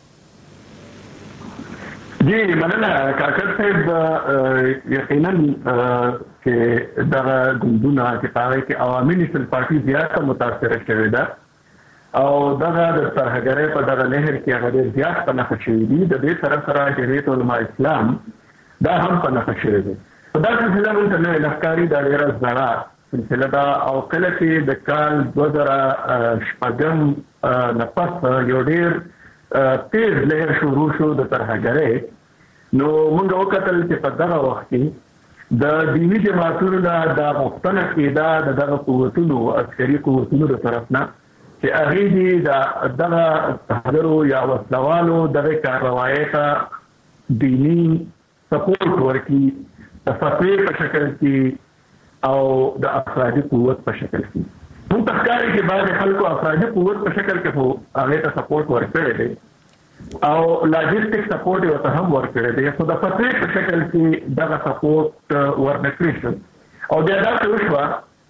جی مننه کاکړ صاحب. یقینا چې دغه ګوندونه چې په هغه کې عوامي نیشنل پارټي زیاته متاثره شوې ده او دغه د ترهګرۍ په دغه لهر کې هغه ډېر زیات په نښه شوي دي. د دې سره سره جمعیت العلماء اسلام دا هم په نښه شوی دی. په دا سلسله موږ ته نوې لښکاري دا ډېره زړه سلسله ده او کله چې د کال دوه زره شپږم نه پس یو ډېر تیز لهر شروع شو د ترهګرۍ نو موږ وکتل چې په دغه وخت کې د دیني جماعتونو نه دا غوښتنه کېده د دغه قوتونو عسکري قوتونو د طرف نه چې هغې دې د دغه ترهګرو یا وسلوالو دغه کارروایۍ ته دیني سپورټ ورکړي د فتوی په شکل کې او د افرادي قوت په شکل کې. موږ ته ښکاري چې بعضې خلکو افرادي قوت په شکل کې خو هغې ته سپورټ ورکړی دی او لاجسټک سپورټ یې ورته هم ورکړی دی خو د فتوی په شکل کې دغه سپورټ ورنه کړی شو او بیا داسې وشوه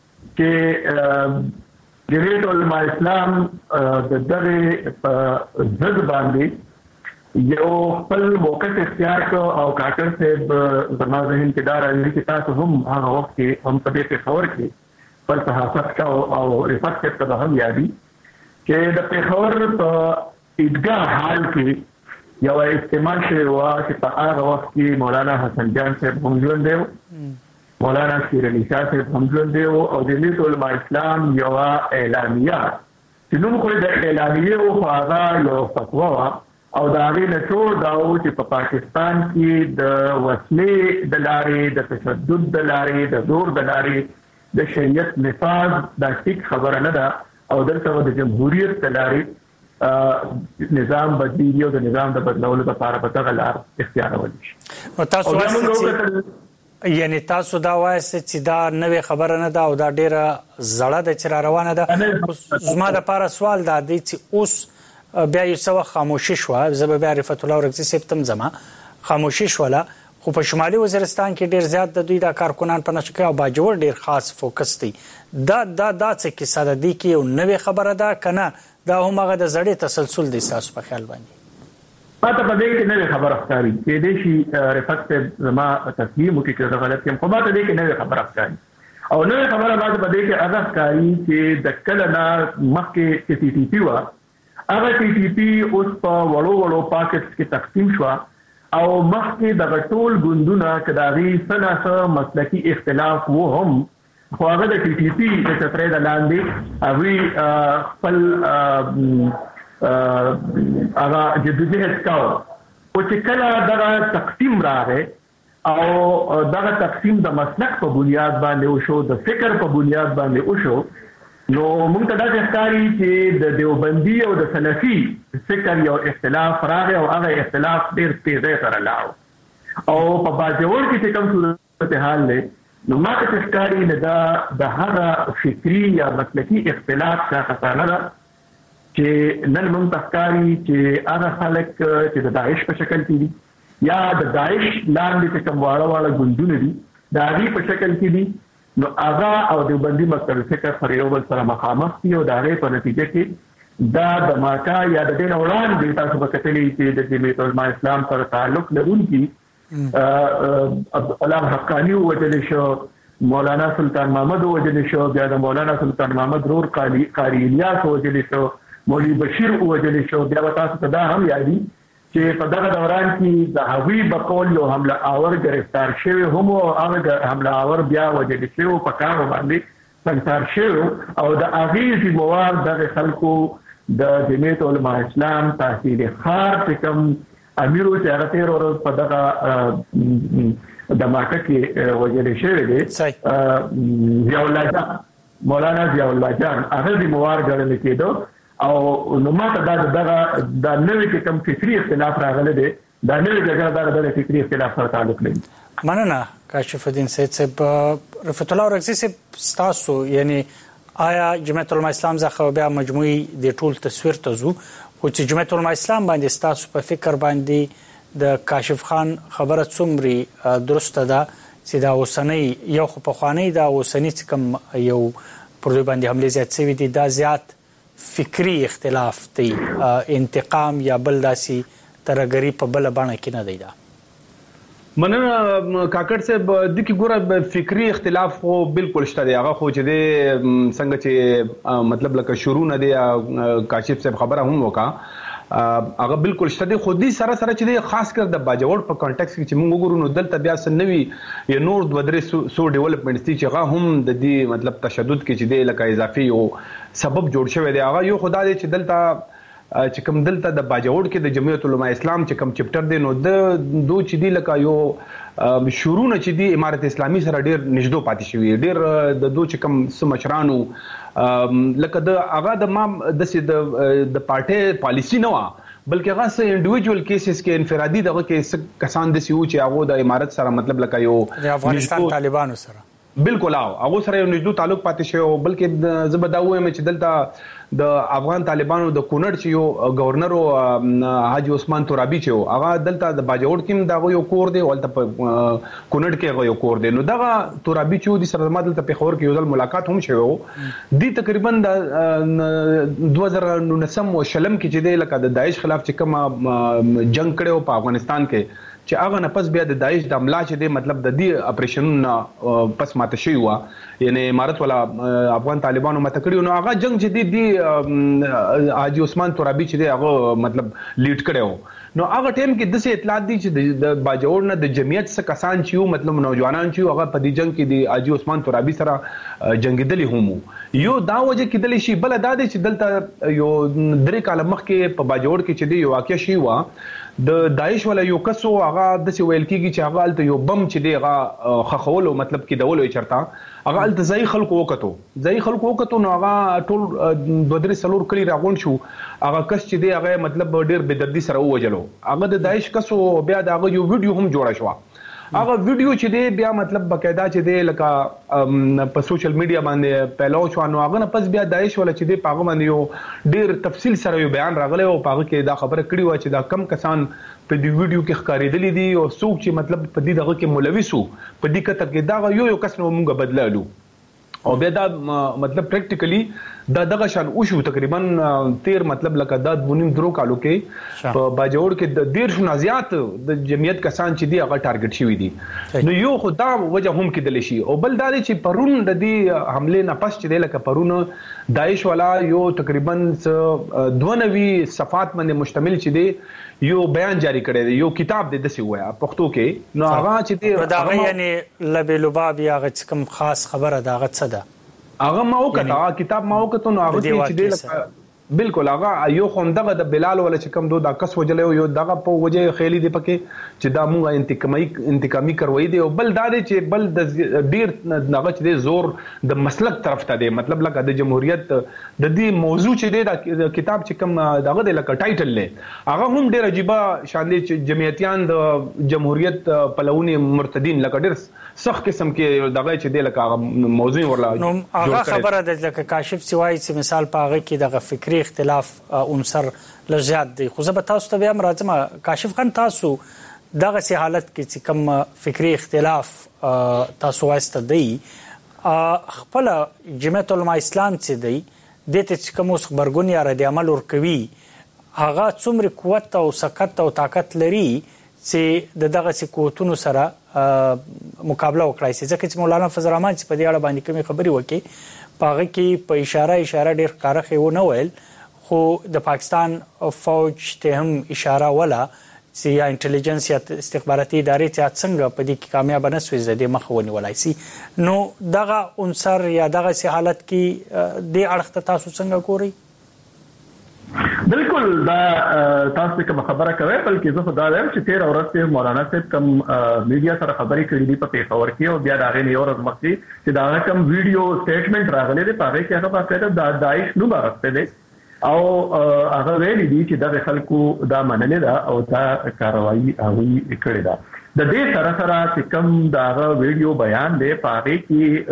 چې جمعیت العلماء اسلام د دغې په ضد باندې یو خپل موقف اختیار کړ او کاکړ صاحب زما ذهن کې دا راځي چې تاسو هم هغه وخت کې هم په دې پېښور کې خپل صحافت کا او رفعت صاحب ته هم یادي چې د پېښور په عیدګاه حال کې یو اجتماع شوی وه چې په هغه وخت کې مولانا حسن جان صاحب هم ژوندی و، مولانا شیر علي شاه صاحب هم ژوندی و او جمعیت العلماء اسلام یوه اعلامیه چې نوم خو د اعلامیې و خو هغه یو فتوا وه او د هغې نه ټول دا و چې په پاکستان کې د وسلې د لارې د تشدد د لارې د زور د لارې د شریعت نفاذ دا ټیک خبره نه ده او دلته د جمهوریت د لارې نظام بدلیږي او د نظام د بدلولو لپاره په دغه لار اختیارول شي. یعنی تاسو دا وایاست چې دا نوې خبره نه ده او دا ډېره زړه ده چې را روانه ده. زما دپاره سوال دا دی چې اوس بیا یو څه خاموشي شو زه به رفعت الله ورغزي سپتم زما خاموشي شوله خو په شمالي وزیرستان کې ډیر زیات د دوی د کارکونان په نشکه او باجوړ ډیر خاص فوکس دی دا دا د څه کې ساده دی کې یو نوې خبره ده کنه دا هم هغه د زړې تسلسل دی تاسو په خیال باندې ما ته په دې کې نوې خبره ښکاري چې دې شي رفعت زما تسلیم وکړي چې غلط یم خو ما ته دې کې نوې خبره ښکاري او نوې خبره ما ته په دې کې هغه ښکاري چې د کله نه مخکې چې ټي ټي پی وه هغه ټي ټي پی اوس په وړو وړو پاکټس کې تقسیم شوه او مخکې د ټول ګوندونه کداغي سناسه مسلکی اختلاف وو هم خو هغه د ټي ټي پی د چترې د لاندې اوی خپل هغه جدوجہد کاو او چې کله دغه تقسیم راغی او دغه تقسیم د مسلک په بنیاد باندې وشو د فکر په بنیاد باندې وشو نو موږ ته دا ښکاري چې د دیوبندي او د سلفي فکر یو اختلاف راغی او هغه اختلاف ډېر تیزی سره لاړ او په باجوړ کې چې کوم صورتحال دی نو ما ته ښکاري نه دا د هغه فکري یا مسلکي اختلاف څخه خطانه ده چې نن موږ ته ښکاري چې هغه خلک چې د داعش په شکل کې دي یا د داعش لاندې چې کوم واړه واړه ګوندونه دي د هغې په شکل کې دي نو هغه او دیوبندي مکتب فکر پر یو بل سره مخامخ دي او د هغې په نتیجه کې دا د ماکا یا د دې نه وړاندې تاسو به کتلي چې د جمعیت العلماء اسلام سره تعلق لرونکي عبدالله حقاني ووژل شو مولانا سلطان محمد ووژل شو بیا د مولانا سلطان محمد رور قاري الیاس ووژل شو مولوي بشیر ووژل شو بیا به تاسو ته دا هم یادي چې په دغه دوران کې د هغوی بقول یو حمله آور گرفتار شوی هم او هغه حمله آور بیا وجل شوی په کار باندې سنگسار شوی او د هغې ذموار دغه خلکو د جمعیت العلماء اسلام تحصیل خار چې کوم امیر چې هغه تېره ورځ په دغه دماکه کې وجل شوی دی ضیاء الله جان مولانا ضیاء الله جان هغه ذموار ګڼل کېدو او نو ماته دا دغه د نوې کې کوم فکري اختلاف راغلی دی دا نوې جګړه دا د فکري اختلاف سره تعلق لري. مننه کاشف الدین سید صاحب. رفعت الله ورغزي صاحب ستاسو یعنی آیا جمعیت العلماء اسلام ځخه بیا مجموعي د ټول تصویر ته ځو خو چې جمعیت العلماء اسلام باندې ستاسو په فکر باندې د کاشف خان خبره څومره درسته ده چې دا اوسنۍ یو خو پخوانی دا اوسنۍ چې کوم یو پر دوی باندې حملې زیات شوي دي دا زیات فکری اختلاف دی انتقام یا بل داسې ترهګري په بله بڼه کې نه دی دا مننه کاکړ صاحب د کې ګوره فکری اختلاف خو بالکل شته دی هغه خو چې دی څنګه چې مطلب لکه شروع نه دی کاشف صاحب خبره هم وکړه هغه بالکل شته دی خو دې سره سره چې دی خاص کر د باجوړ په کانټیکس کې چې موږ وګورو نو دلته بیا څه نوي یا نور دوه درې سو ډیولپمنټس دي چې هغه هم د دې مطلب تشدد کې چې دی لکه اضافي او سبب جوړ شوی دی هغه یو خدا دی چې دلته چې کوم دلته د باجوړ کې د جمعیت العلماء اسلام چې کوم چپټر دی نو د دو چې دی لکه یو شروع نه چې دی امارت اسلامي سره ډیر نږدې پاتې شوی ډیر د دو چې کوم سمشرانو لکه د هغه د ما د د پارټي پالیسی نه و بلکې هغه سه انډیویډوال کیسز کې انفرادي دغه کې کسان د سیو چې هغه د امارت سره مطلب لکه یو د افغانستان طالبانو سره بالکل او هغه سره یو نږدې تعلق پاتې شوی بلکې زبدا وایم چې دلته د افغان طالبانو د کونړ چې یو گورنر حاجی عثمان ترابی چې هغه دلته د باجوړ کې دا یو کور دی ولته په کونړ کې یو کور دی نو دغه ترابی چې د سره دلته په خبر کې یو ځل ملاقات هم شوی دی تقریبا د دوه زره نولسم او شلم کې چې دی لکه د داعش خلاف چې کوم جنگ کړو په افغانستان کې چې هغه نه پس بیا د داعش د حمله چې دی مطلب د دې اپریشنونو پس ماته شوی و یعنی امارت ولا افغان طالبانو ماته کړیو نو هغه جنگ چې دی دی حاجی عثمان ترابی چې دی هغه مطلب لیډ کړو نو هغه ټیم کې د څه اطلاعات دي چې د باجوړ نه د جمعیت څخه کسان چې مطلب نوجوانان چې هغه په دې جنگ کې دی حاجی عثمان ترابی سره جنگیدلی هم یو دا وجه کېدلی شي بل دا دی چې دلته یو درې کال مخکې په باجوړ کې چې دی یو واقع شي و د داعش ولا یو کسو هغه د سی ویل کیږي چې هغه الته یو بم چې دی هغه خخولو مطلب کې دولو چرتا هغه الته ځای خلکو وکړو ځای خلکو وکړو نو هغه ټول دوه درې سلور کلی راغون شو هغه کس چې دی هغه مطلب ډیر بے دردی سره وجلو هغه د داعش کسو بیا دا یو ویډیو هم جوړ شو هغه ویډیو چې دی بیا مطلب بقاعده چې دی لکه په سوشل میډیا باندې پیلو شو نو هغه نه پس بیا دایښ ولا چې دی پاغه باندې یو ډیر تفصیل سره یو بیان راغلی او پاغه کې دا خبره کړې و چې دا کم کسان په دې ویډیو کې ښکارېدلې دي او څوک چې مطلب په دې دغه کې ملوث وو په دې کته کې دا یو یو کس نو موږ بدلالو او بیا دا مطلب پریکټیکلی دا دغه شان وشو تقریبا تیر مطلب لکه دا بونیم درو کالو کې په باجوړ کې د ډیر شنو زیات د جمعیت کسان چې دی هغه ټارګټ شوی دي نو یو خدا وجه هم کې دل شي او بل دا چې پرون د دې حمله نه پس چې لکه پرون داعش والا یو تقریبا دوه صفات باندې مشتمل چې دی یو بیان جاری کړی دی یو کتاب د دسي وایا پښتو کې نو هغه چې دی دا یعنی لبه لباب یا کوم خاص خبره دا غت څه ده هغه ما وکړه کتاب ما وکړه نو هغه چې دی بالکل هغه یو خوم دغه د بلال ولا چې کوم دو دا کس وجلې یو دغه په وجه خېلی دی پکې چې دا موږ انتقامي انتقامي کروي دی او بل دا دی چې بل د ډیر دغه چې دی زور د مسلک طرف ته دی مطلب لکه د جمهوریت د دې موضوع چې دی د کتاب چې کوم دغه د لکه ټایټل لې هغه هم ډیر عجیب شان دی چې جمعیتیان د جمهوریت پلوونی مرتدین لکه ډیر سخت قسم کې دغه چې دی لکه موضوع ورلا نو هغه خبره د لکه کاشف سوای چې مثال پاغه کې دغه فکری اختلاف عنصر لزیات دی خو زه به تاسو ته بیا راځم کاشف خان تاسو دغه سي حالت کې چې کوم فکری اختلاف تاسو واسطه دی خپل جمعیت العلماء اسلام چې دی د ته کوم خبرګون یا رد عمل ور کوي هغه څومره قوت او سکت او طاقت لري چې د دغه سي قوتونو سره مقابله وکړای شي ځکه چې مولانا فضل الرحمن چې په دې اړه باندې کومې خبرې وکړي پاغه کې په اشاره اشاره ډېر کارخه و نه ویل خو د پاکستان فوج ته هم اشاره ولا چې یا انټيليجنس یا استخباراتي ادارې ته څنګه په دې کې کامیاب نه سوي زده مخونی ولای سي نو دغه عنصر یا دغه سي حالت کې د اړخ تاسو څنګه ګوري بالکل دا تاسو کوم خبره کوي بلکې زه خدای وایم چې تیر اورسته مولانا صاحب کوم میډیا سره خبرې کړې دي په پیښور کې او بیا دا غي نه اورز مخکي چې دا کوم ویډیو سټیټمنټ راغلی دی په هغه کې هغه په د داعش نو راغته دي او هغه ویلي دي چې د خلکو دا منلې ده او دا کاروایی هغه کړې ده د دې سره سره چې کوم دا ویډیو بیان دی په هغه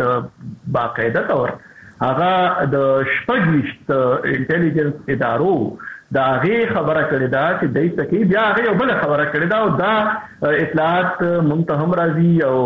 کې باقاعده تور هغه د شپږ انټيليجنس ادارو دا هغه خبره کړې ده چې دای څه بیا هغه بل خبره کړې ده او دا اطلاعات مونږ ته هم راځي او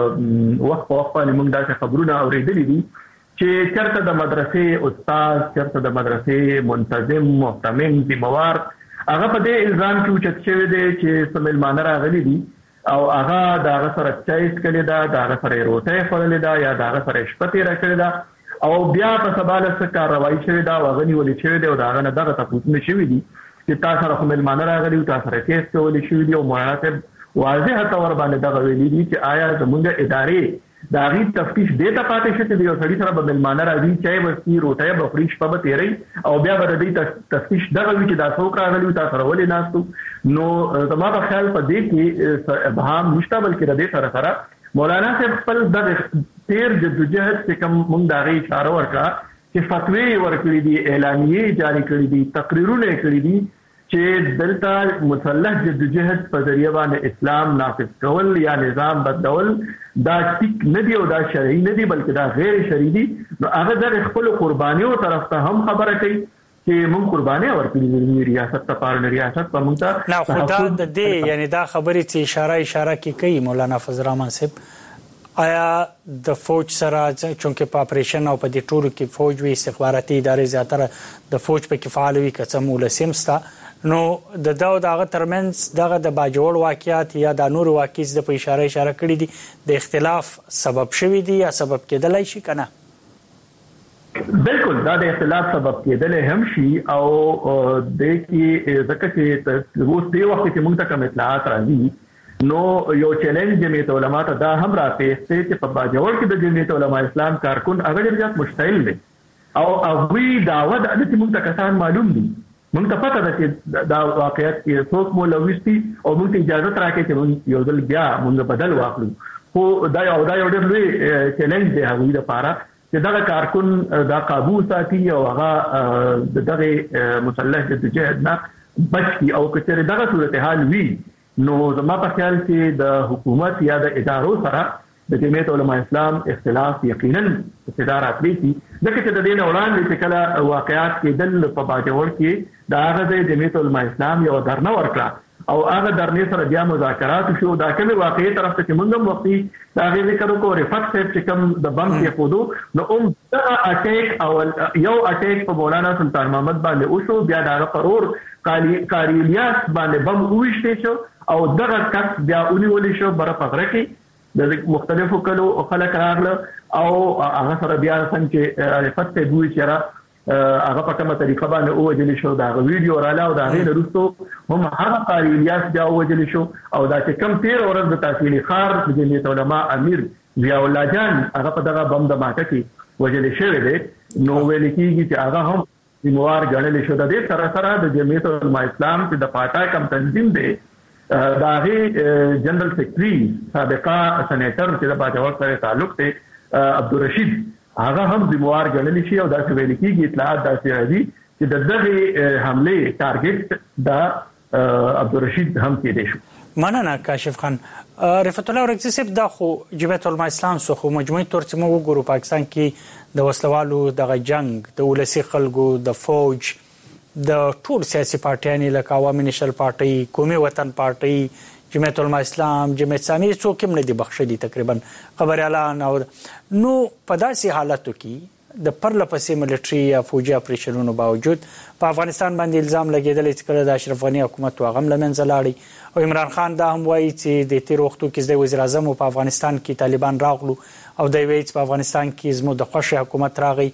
وخت په وخت باندې مونږ دا خبرونه اورېدلې دي چې چرته د مدرسې استاد چرته د مدرسې منتظم محتمم ذمہوار هغه په دې الزام کې اوچت شوی دی چې سمل مان راغلي دي او هغه دا هغه سره چایس کړي دا دا هغه سره روټه خورلې دا یا دا هغه سره شپته را کړی دا او بیا په سباله څخه کاروایی شوی دا وغنی ولې شوی دی او دا غنه دغه تاسو نه شوی دي چې تاسو سره کومل مان راغلی او تاسو سره کیس کولې شوی دی او مولانا صاحب واضح تور باندې دغه ویلي دي چې آیا زموږ ادارې دا غي تفتیش دیتا پاتې شته دی او سړي سره بدل مان راځي چای ورسي روټه بفریش په به تیری او بیا به دې تفتیش دغه وی چې دا څوک راغلی تاسو سره ولې ناستو نو زما په خیال په دې کې ابهام مشتمل کړي دې سره سره مولانا صاحب خپل د تیر جدوجہد چې کوم مونږ دا غي اشاره ورکا چې فتوی ورکړي دي اعلامیه جاری کړي دي تقریرونه کړي دي چې دلته مسلح جدوجہد په ذریعہ باندې اسلام نافذ کول یا نظام بدلول دا ټیک نه دی او دا شرعي نه دی بلکې دا غیر شرعي دی نو هغه د خپل قربانيو طرف ته هم خبره کوي چې مونږ قرباني ورکړي دي ریاست ته پاره ریاست په مونږ ته نه خدا د دې یعنی دا خبرې چې اشاره اشاره کوي مولانا فضل الرحمن صاحب آیا د فوج سره چونکه په اپریشن او په دې ټولو کې فوج وی استخباراتي ادارې زیاتره د فوج په کې فعال وي که څه مولسمستا نو د داو دغه ترمنځ دغه د باجوړ واقعیت یا د نور واقعیت د په اشاره اشاره کړی دي د اختلاف سبب شوی دی یا سبب کېدلای شي کنه بالکل دا د اختلاف سبب کېدل هم شي او د کې ځکه چې اوس دی وخت کې موږ ته کوم اطلاعات راځي نو یو چیلنج جمعیت علماء ته دا هم راپېښ چې په باجوړ کې د جمعیت علماء اسلام کارکون هغه ډېر زیات مشتعل دي او هغوی دعوه د دې موږ ته کسان معلوم دي موږ ته پته ده چې دا واقعیت کې څوک مولوي دي او موږ ته اجازه راکړي چې موږ یو ځل بیا موږ بدل واخلو خو دا یو دا یو ډېر لوی چیلنج دی هغوی لپاره چې دغه کارکون دا قابو ساتي او هغه دغه مسلح جدوجہد نه بچي او کچره دغه صورتحال وي نو زما په خیال کې د حکومت یا د ادارو سره د جمعیت علماء اسلام اختلاف یقینا استدارات لیکي دغه چې د دین وړاندې چې کله واقعیات کې دل په باجوړ کې د هغه د جمعیت علماء اسلام یو درنه ورکړه او هغه درنې سره بیا مذاکرات شو دا کومه واقعي طرف ته چې موږ وختي دا غوښتل ذکر وکړو رفعت صاحب چې کوم د بم کې خودو نو اوم دا اٹیک او یو اٹیک په مولانا سلطان محمد باندې وشو بیا دا قرور کاریلیاس باندې بم وښته شو او دغه کس بیا اونیول شو بر پغره کې د مختلفو کلو خلک راغله او هغه سره بیا څنګه رفعت ته دوی چې هغه په کومه طریقه باندې اوجل شو دا ویډیو رااله او دا غیر وروسته هم هغه قاری الیاس بیا اوجل شو او دا چې کم تیر ورځ د تحصیل خار د جمعیت علماء امیر ضیاء الله جان هغه په دغه بم د ماټه کې وجل شوی دی نو ویل کېږي چې هغه هم ذمہوار ګڼل شو د دې سره سره د جمعیت علماء اسلام چې د پاټا کم تنظیم دی دا غي جنرال سیکریټری سابقہ سېنیټر چې د باجوړ سره تعلق دی عبدالرشید هغه هم ذمہوار ګڼل شي او دا څه ویل کېږي اطلاعات داسې راځي چې د دغه حمله ټارګټ دا عبدالرشید هم کېدی شو. مننه کاشف خان. رفعت الله ورکزی صاحب دا خو جبهت علماء اسلام سو خو مجموعي تور چې موږ وګورو پاکستان کې د وسلوالو دغه جنگ د ولسی خلکو د فوج د ټول سیاسي پارټیانو لکه عوامي نشل پارټي قومي وطن پارټي جمعیت علماء اسلام جمعیت اسلامي څوک هم نه دي بخښلي تقریبا خبر اعلان او نو په داسې حالاتو کې د پرله پسې ملټري یا فوجي اپریشنونو باوجود په افغانستان باندې الزام لګیدل چې کله د اشرف غني حکومت واغم لمنځه لاړی او عمران خان دا هم وایي چې د تیر وختو کې د وزیر اعظم په افغانستان کې طالبان راغلو او د ویچ په افغانستان کې زموږ د خوشي حکومت راغی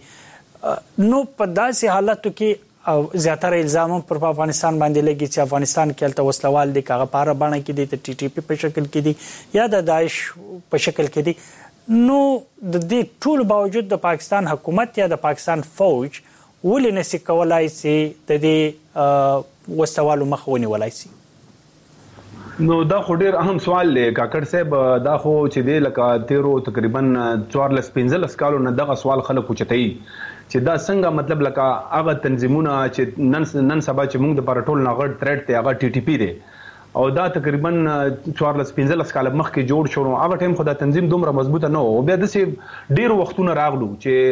نو په داسې حالاتو کې او زیاتره الزام پر افغانستان باندې لګي چې افغانستان کې الته وسلوال دي کاغه پاره باندې کې دي ته ټي ټي پی په شکل کې دي یا د داعش په شکل کې دي نو د دې ټول باوجود د پاکستان حکومت یا د پاکستان فوج ولې نشي کولای چې د دې وسلوالو مخ ونیولای شي. نو دا خو ډیر اهم سوال دی کاکړ صاحب دا خو چې دی لکه تیرو تقریبا څوارلس پنځلس کالو نه دغه سوال خلک اوچتای چې دا څنګه مطلب لکه هغه تنظیمونه چې نن نن سبا چې موږ د پارټول نغړ تریټ ته هغه ټي ټي پی دی او دا تقریبا څوارلس پنځلس کال مخکې جوړ شو نو هغه ټیم خو دا تنظیم دومره مضبوطه نه او بیا د سي ډیر وختونه راغلو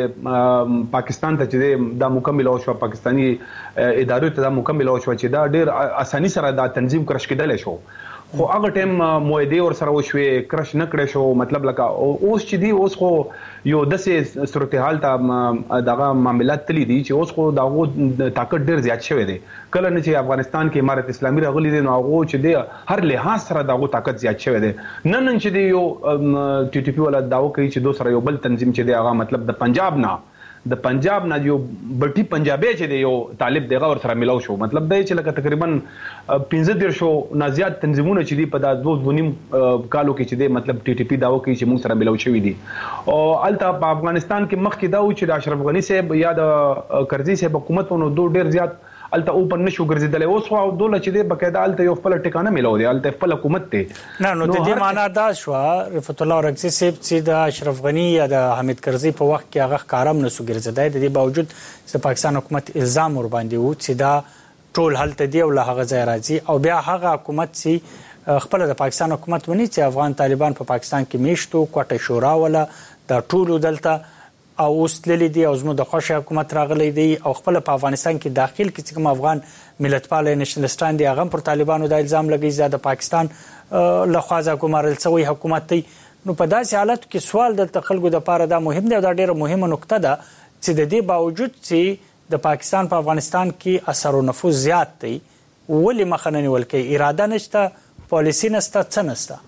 چې پاکستان ته چې دا مکمل او شو پاکستانی ادارو ته دا مکمل او شو چې دا ډیر اساني سره دا تنظیم کرش کېدل شو خو هغه ټیم موعده ور سره وشوي کرش نه کړی شو مطلب لکه اوس چې دی اوس خو یو دسه صورتحال ته دغه معاملات تللی دي چې اوس خو دغه طاقت ډیر زیات شوی دی کله نه چې افغانستان کې امارت اسلامي راغلي دي نو هغه چې دی هر لحاظ سره دغه طاقت زیات شوی دی نن نن چې دی یو ټي ټي پی ولا داو کوي چې دوسر یو بل تنظیم چې دی هغه مطلب د پنجاب نه د پنجاب نه یو بټي پنجابي چې دی یو طالب دغه ور سره ملاو شو مطلب دی چې لکه تقریبا پنځه ډیر شو نازيات تنظیمونه چې دی په داس دوه ونیم کالو کې چې دی مطلب ټي ټي پی داو کوي چې موږ سره ملاو شوی دي او الته په افغانستان کې مخکې دا و چې د اشرف غني صاحب یا د کرزي صاحب حکومتونو دوه ډیر زیات الته اوپن نشو ګرځیدل اوس خو دوله چې دی بقاعده الته یو خپل ټکانه ملو دی الته خپل حکومت ته نه نو د دې معنا دا شو رفعت الله ورکزی صاحب چې د اشرف غنی یا د حامد کرزي په وخت کې هغه کارم نسو ګرځیدای د دې باوجود چې پاکستان حکومت الزام ور باندې و چې دا ټول حالت دی او له هغه ځای راځي او بیا هغه حکومت چې خپل د پاکستان حکومت ونی چې افغان طالبان په پاکستان کې میشتو کوټه شورا ولا د ټول دلته او اوس تللی دی او زموږ د خوشي حکومت راغلی دی او خپل په افغانستان کې داخل کې کوم افغان ملتپال نېشنلستان دی هغه پر طالبانو د الزام لګی زیاده پاکستان له خوازه کومارل سوی حکومت دی نو په داسې حالت کې سوال د خلکو د پاره دا مهم دی او دا ډیره مهمه نقطه ده چې د دې باوجود چې د پاکستان په افغانستان کې اثر او نفوذ زیات دی ولې مخننی ولکې اراده نشته پالیسی نشته څه نشته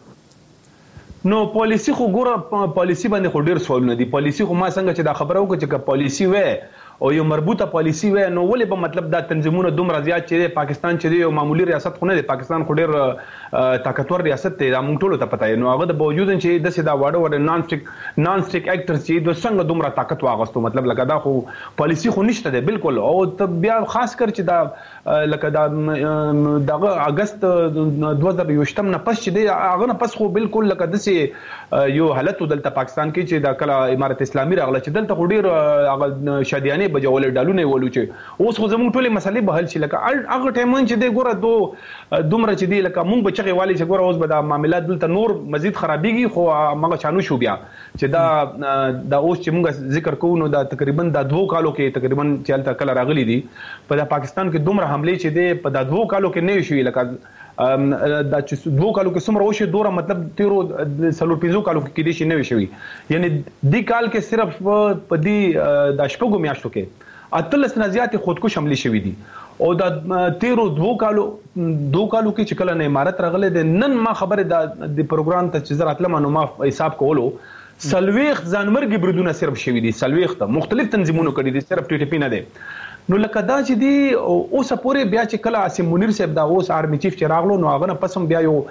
نو پالیسی خو ګوره پالیسی باندې خو ډیر سوالونه دي پالیسی خو ما څنګه چې دا خبره وکړه چې پالیسی وې او یو مربوطه پالیسی وې نو ولې په مطلب دا تنظیمونه دومره زیات چې پاکستان چې یو معمولی ریاست خو نه دی پاکستان خو ډیر طاقتور ریاست دی دا موږ ټول ته پته نو هغه د باوجود چې د سیدا واډو ور نان سټیک نان سټیک اکټرز چې د څنګه دومره طاقت واغستو مطلب لکه دا خو پالیسی خو نشته دی بالکل او بیا خاص کر چې دا لکه دا دغه اگست دوه هزار یوشتم نه پس چې دی هغه نه پس خو بالکل لکه د یو حالت دلته پاکستان کې چې دا کله امارت اسلامي راغله چې دلته خو ډیر هغه شادیانه ګنې بجول ډالونه ولو چې اوس خو زموږ ټولې مسلې به حل شي لکه هغه ټایم چې دی ګوره دو دومره چې دی لکه مونږ بچغه والی چې ګوره اوس به د معاملات دلته نور مزید خرابېږي خو مګه چانو شو بیا چې دا د اوس چې مونږ ذکر کوو نو دا تقریبا د دوه کالو کې تقریبا چلته کله راغلي دي په پاکستان کې دومره حمله چې دی په د دوه کالو کې نه شوې لکه دا چې دوه کالو کې څومره وشي دوره مطلب تیرو سلور پنځو کالو کې کېدې شي نه وشوي یعنی دی کال کې صرف په دې د شپږو میاشتو کې اتلس نه زیات خودکش حمله شوې دي او د تیرو دوه کالو دوه کالو کې چې کله نه امارت راغله د نن ما خبره د پروګرام ته چې زر اتلم نو ما حساب کولو سلويخ ځانمرګي بردونه صرف شوي دي سلويخ ته مختلف تنظیمونو کړي دي صرف ټي ټي پی نه دي نو لکه دا چې دی اوس پورې بیا چې کله اسیم منیر صاحب دا اوس آرمي چیف چې راغلو نو هغه نه پسم بیا یو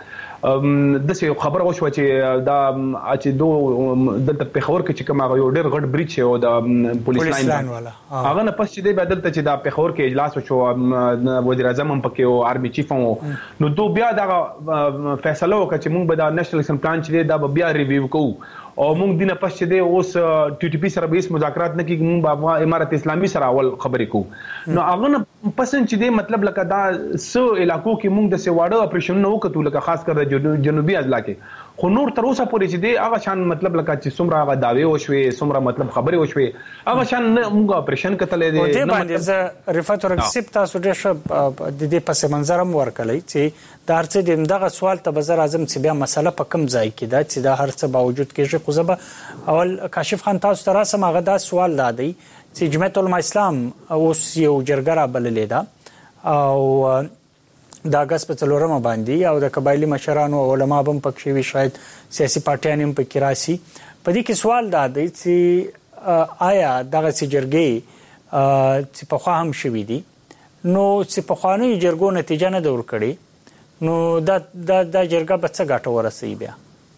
د څه خبر وشو چې دا چې دو دلته په خبر کې چې کوم هغه یو ډېر غټ بریچ او د پولیس لاین والا هغه نه پس چې دی بدلته چې دا په خبر کې اجلاس وشو وزیر اعظم هم پکې او آرمي چیف هم نو دو بیا دا فیصله وکړه چې موږ به دا نېشنل اکشن پلان چې دی دا بیا ریویو کوو او موږ دینه پس چې دی اوس ټي ټي پی سره به هیڅ مذاکرات نه کیږي موږ به امارت اسلامي سره اول خبرې کوو نو هغه نه پسند چې دی مطلب لکه دا سو علاقو کې موږ د سیواړه اپریشن نه وکړو لکه خاص کر د جنوبي اضلاع کې خو نور تر اوسه پورې چې دی هغه شان مطلب لکه چې څومره هغه داوی وشوي څومره مطلب خبرې وشوي هغه شان موږ اپریشن کتلې دی نه باندې ز رفعت ورکسب تاسو ډېر د دې پس منظر هم ورکړی چې دا هرڅه د دغه سوال ته بزر اعظم چې بیا مسله په کم ځای کې ده چې دا هرڅه باوجود کې خو زبه اول کاشف خان تاسو تر اوسه ماغه دا سوال لادي چې جمعیت العلماء اسلام اوس یو جرګه را بللې ده او د اگست په څلورمه باندې او د قبایلی مشرانو او علما هم پکې وي شاید سیاسي پارټیان هم پکې راسي په دې کې سوال دا دی چې آیا دغه سي جرګې چې په خوا هم شوي دي نو چې په خواني جرګو نتیجه نه دور کړي نو دا دا د جرګه په څه ګټه ورسي بیا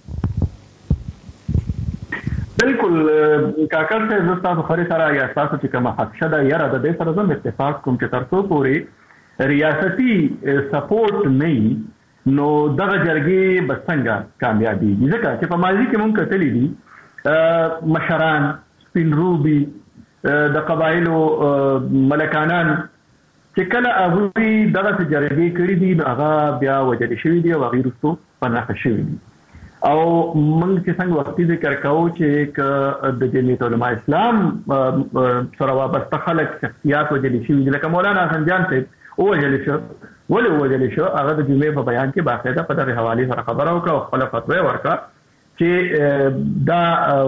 بالکل کاکړ ته زستا خوري سره یا تاسو چې کوم حق شته یاره د دې سره زم اتفاق کوم چې ترڅو پورې ریاستي سپورټ نه نو دغه جرګې بسنګا کامیابی ځکه چې په ماضي کې مونږ کتلې دي مشران سپینروبي د قبایلو ملکانان چې کله هغه دغه جرګې کړې دي هغه بیا وجل شوی دی او غیر رسو پناه شوی دي او موږ چې څنګه وختي ذکر کوو چې د جمعیت العلماء اسلام سره وابسته خلک شخصیات وجل شوی دي لکه مولانا حسن جان صاحب او وجل شو ولې وجل شو هغه د جمعې په بیان کې باقاعده په دغه حواله سره خبره وکړه او خپل فتوا ورکړه چې دا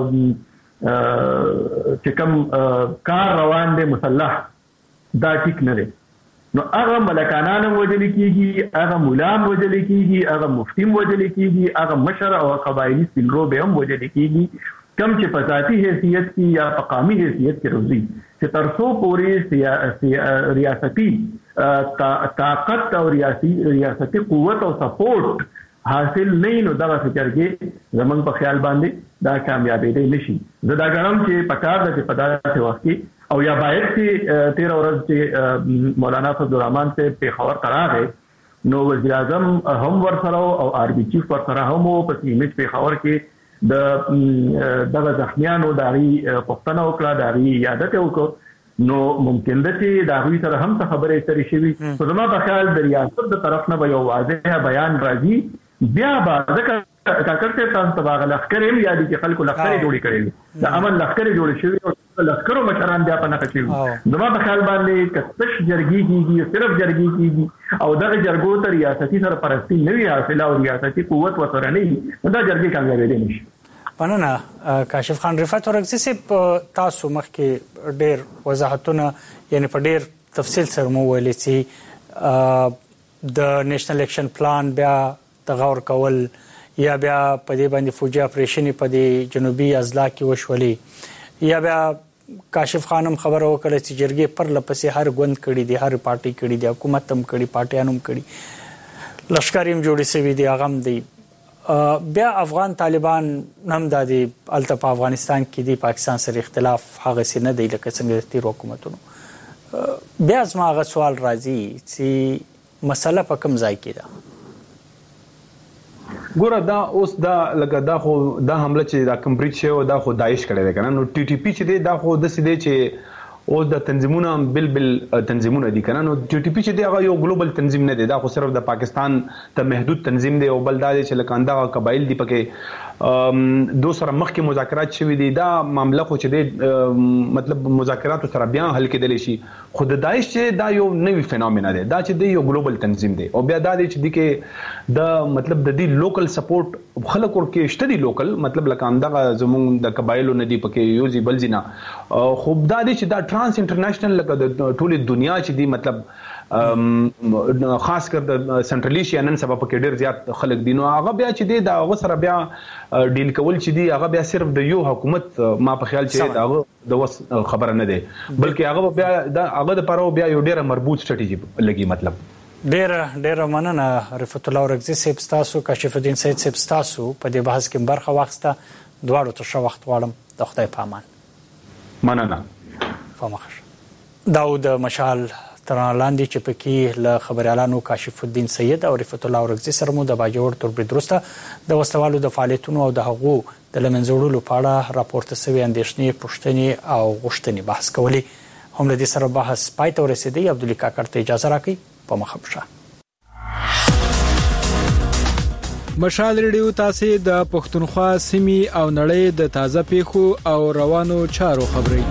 چې کوم کار روان دي مسلح دا ټیک نه دی نو هغه ملکانان وجل کیږي هغه مولام وجل کیږي هغه مفتیم وجل کیږي هغه مشر او قبایلی سپینرو به هم وجل کیږي کم چې په ذاتي حیثیت کې یا په قومي حیثیت کې روزي چې ترڅو پورې ریاستي طاقت او ریاستي ریاستي قوت او سپورټ حاصل نه نو دغه فکرګي زمونږ په خیال باندې دا کامیابی دی نشي زدا ګرام چې پکار د په داسې وخت کې او یا باید چې تیر ورځ چې مولانا فضل الرحمن ته په خبر تراغه نو وزیر اعظم هم ورسره او آر بي چیف ورسره هم په سیمټ په خبر کې د دغه ځخمیانو داري پښتنه وکړه داري یادته وکړه نو ممکن ده چې دا غوي سره هم خبرې اترې شي په زما په خیال د ریاست د طرف نه یو واضح بیان راځي بیا به ځکه کاکړ ته تاسو ته باغ لخر هم یادي چې خلکو لخر جوړی کړي د عمل لخر جوړ شوی او لخرو مشران بیا په نه کړي زما په خیال باندې کڅش جرګي کیږي صرف جرګي کیږي او دغه جرګو ته ریاستي سرپرستی نه وي حاصله او ریاستي قوت وسره نه دا جرګي کامیابې دي نشي پننه کاشف خان رفعت ورکزي سپ تاسو مخکې ډېر وضاحتونه یعنی په ډېر تفصیل سره مو ویلي چې د نېشنل اکشن پلان بیا تغور کول یا بیا په دې باندې فوجي اپریشن په دې جنوبي اضلاع کې وشولې یا بیا کاشف خانم خبر وکړه چې جرګې پر لپسې هر غوند کړي دي هر پارټي کړي دي حکومت هم کړي پارټیان هم کړي لشکر هم جوړې سوي دي هغه هم دي بیا افغان طالبان هم د الته په افغانستان کې دي پاکستان سره اختلاف هغه سي نه دی لکه څنګه تیر حکومتونو بیا زما هغه سوال راځي چې مسله په کوم ځای کې ده ګوره دا اوس دا لکه دا خو دا حمله چې دا کمبریج شو دا خو داعش کړی دی کنه نو ټي ټي پی چې دی دا خو د سیده چې او د تنظیمونو بل بل تنظیمونه دي کنه. نو ټي ټي پی چې دی هغه یو ګلوبل تنظیم نه دی، دا خو صرف د پاکستان ته محدود تنظیم دی. او بل دا چې لکاندا قبایل دی پکې دو سره مخکې مذاکرات شوي دي. دا معاملې خو چې دی مطلب مذاکرات سره بیا حل کېدلی شي، خو د داعش چې دا یو نوی فینومینا دی، دا چې دی یو ګلوبل تنظیم دی. او بیا دا دی چې دی کې د مطلب د دې لوکل سپورټ خلک ورکه شته دي، لوکل مطلب لکاندا زموږ د قبایلو نه دی پکې یو ځی بل ځینا. خو دا دی چې دا ټرانس انټرنیشنل لکه د ټولې دنیا چې دی مطلب خاص کر د سنټرل ایشیا نن سبا پکې ډېر زیات خلک دي. نو هغه بیا چې دی دا هغه سره بیا ډیل کول چې دی هغه بیا صرف د یو حکومت ما په خیال چې دا د وس خبره نه دی، بلکې هغه بیا دا هغه د پاره بیا یو ډېر مربوط سټریټجی لګي. مطلب ډېر ډېر مننه رفعت الله اورګزي صاحب تاسو، کاشف الدین سید صاحب تاسو په دې بحث کې برخه واخیسته. دواړو ته ښه وخت غواړم. د خدای په امان. مننه. فمخش داود مشال ترانلاندې چې پکې له خبريالانو کاشف الدین سید او رفعت الله اورګزي سره مو د باجوړ تر بدرسته د وسوالو د فعالیتونو او د هغو د لمنځوړلو په اړه راپورته شوی اندېښنې، پوښتنې او غوښتنې بحث کولې. هم له دې سره بحث پای ته ورسېدی. عبدالله کاکړ ته اجازه راکړئ. په مخه شه. مشال ریډیو تاسو د پښتونخوا سیمې او نړۍ د تازه پیښو او روانو چارو خبري.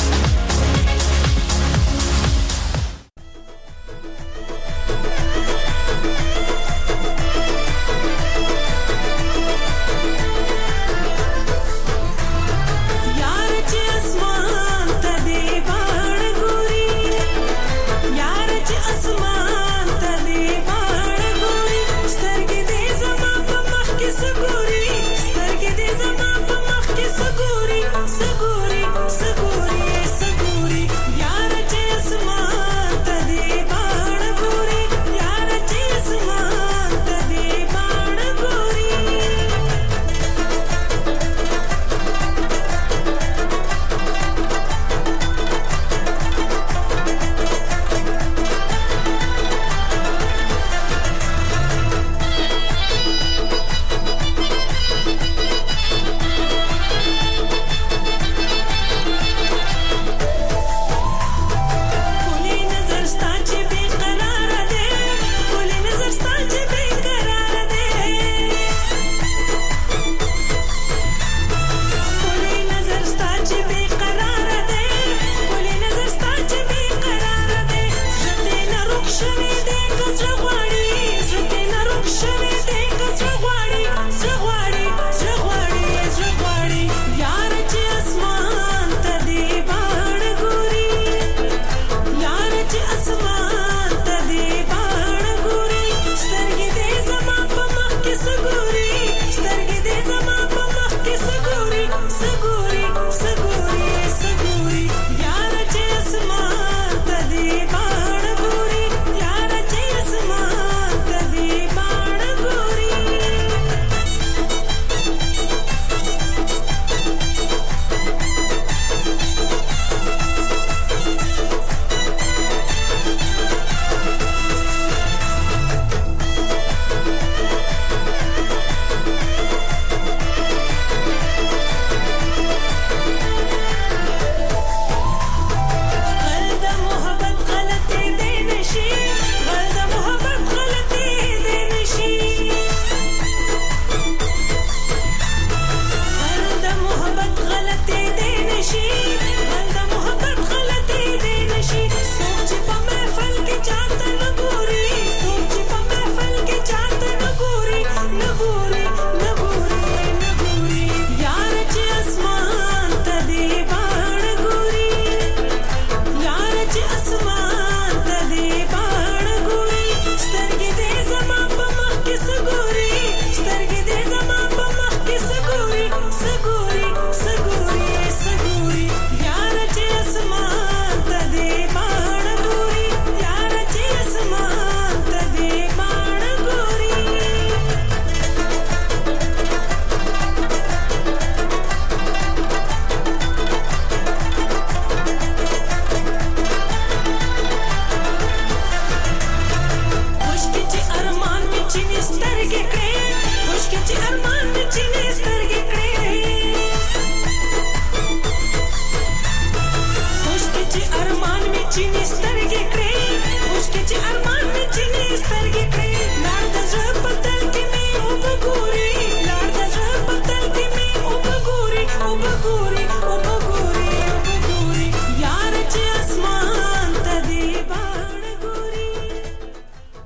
سترګې کړې خوشکې چې ارمان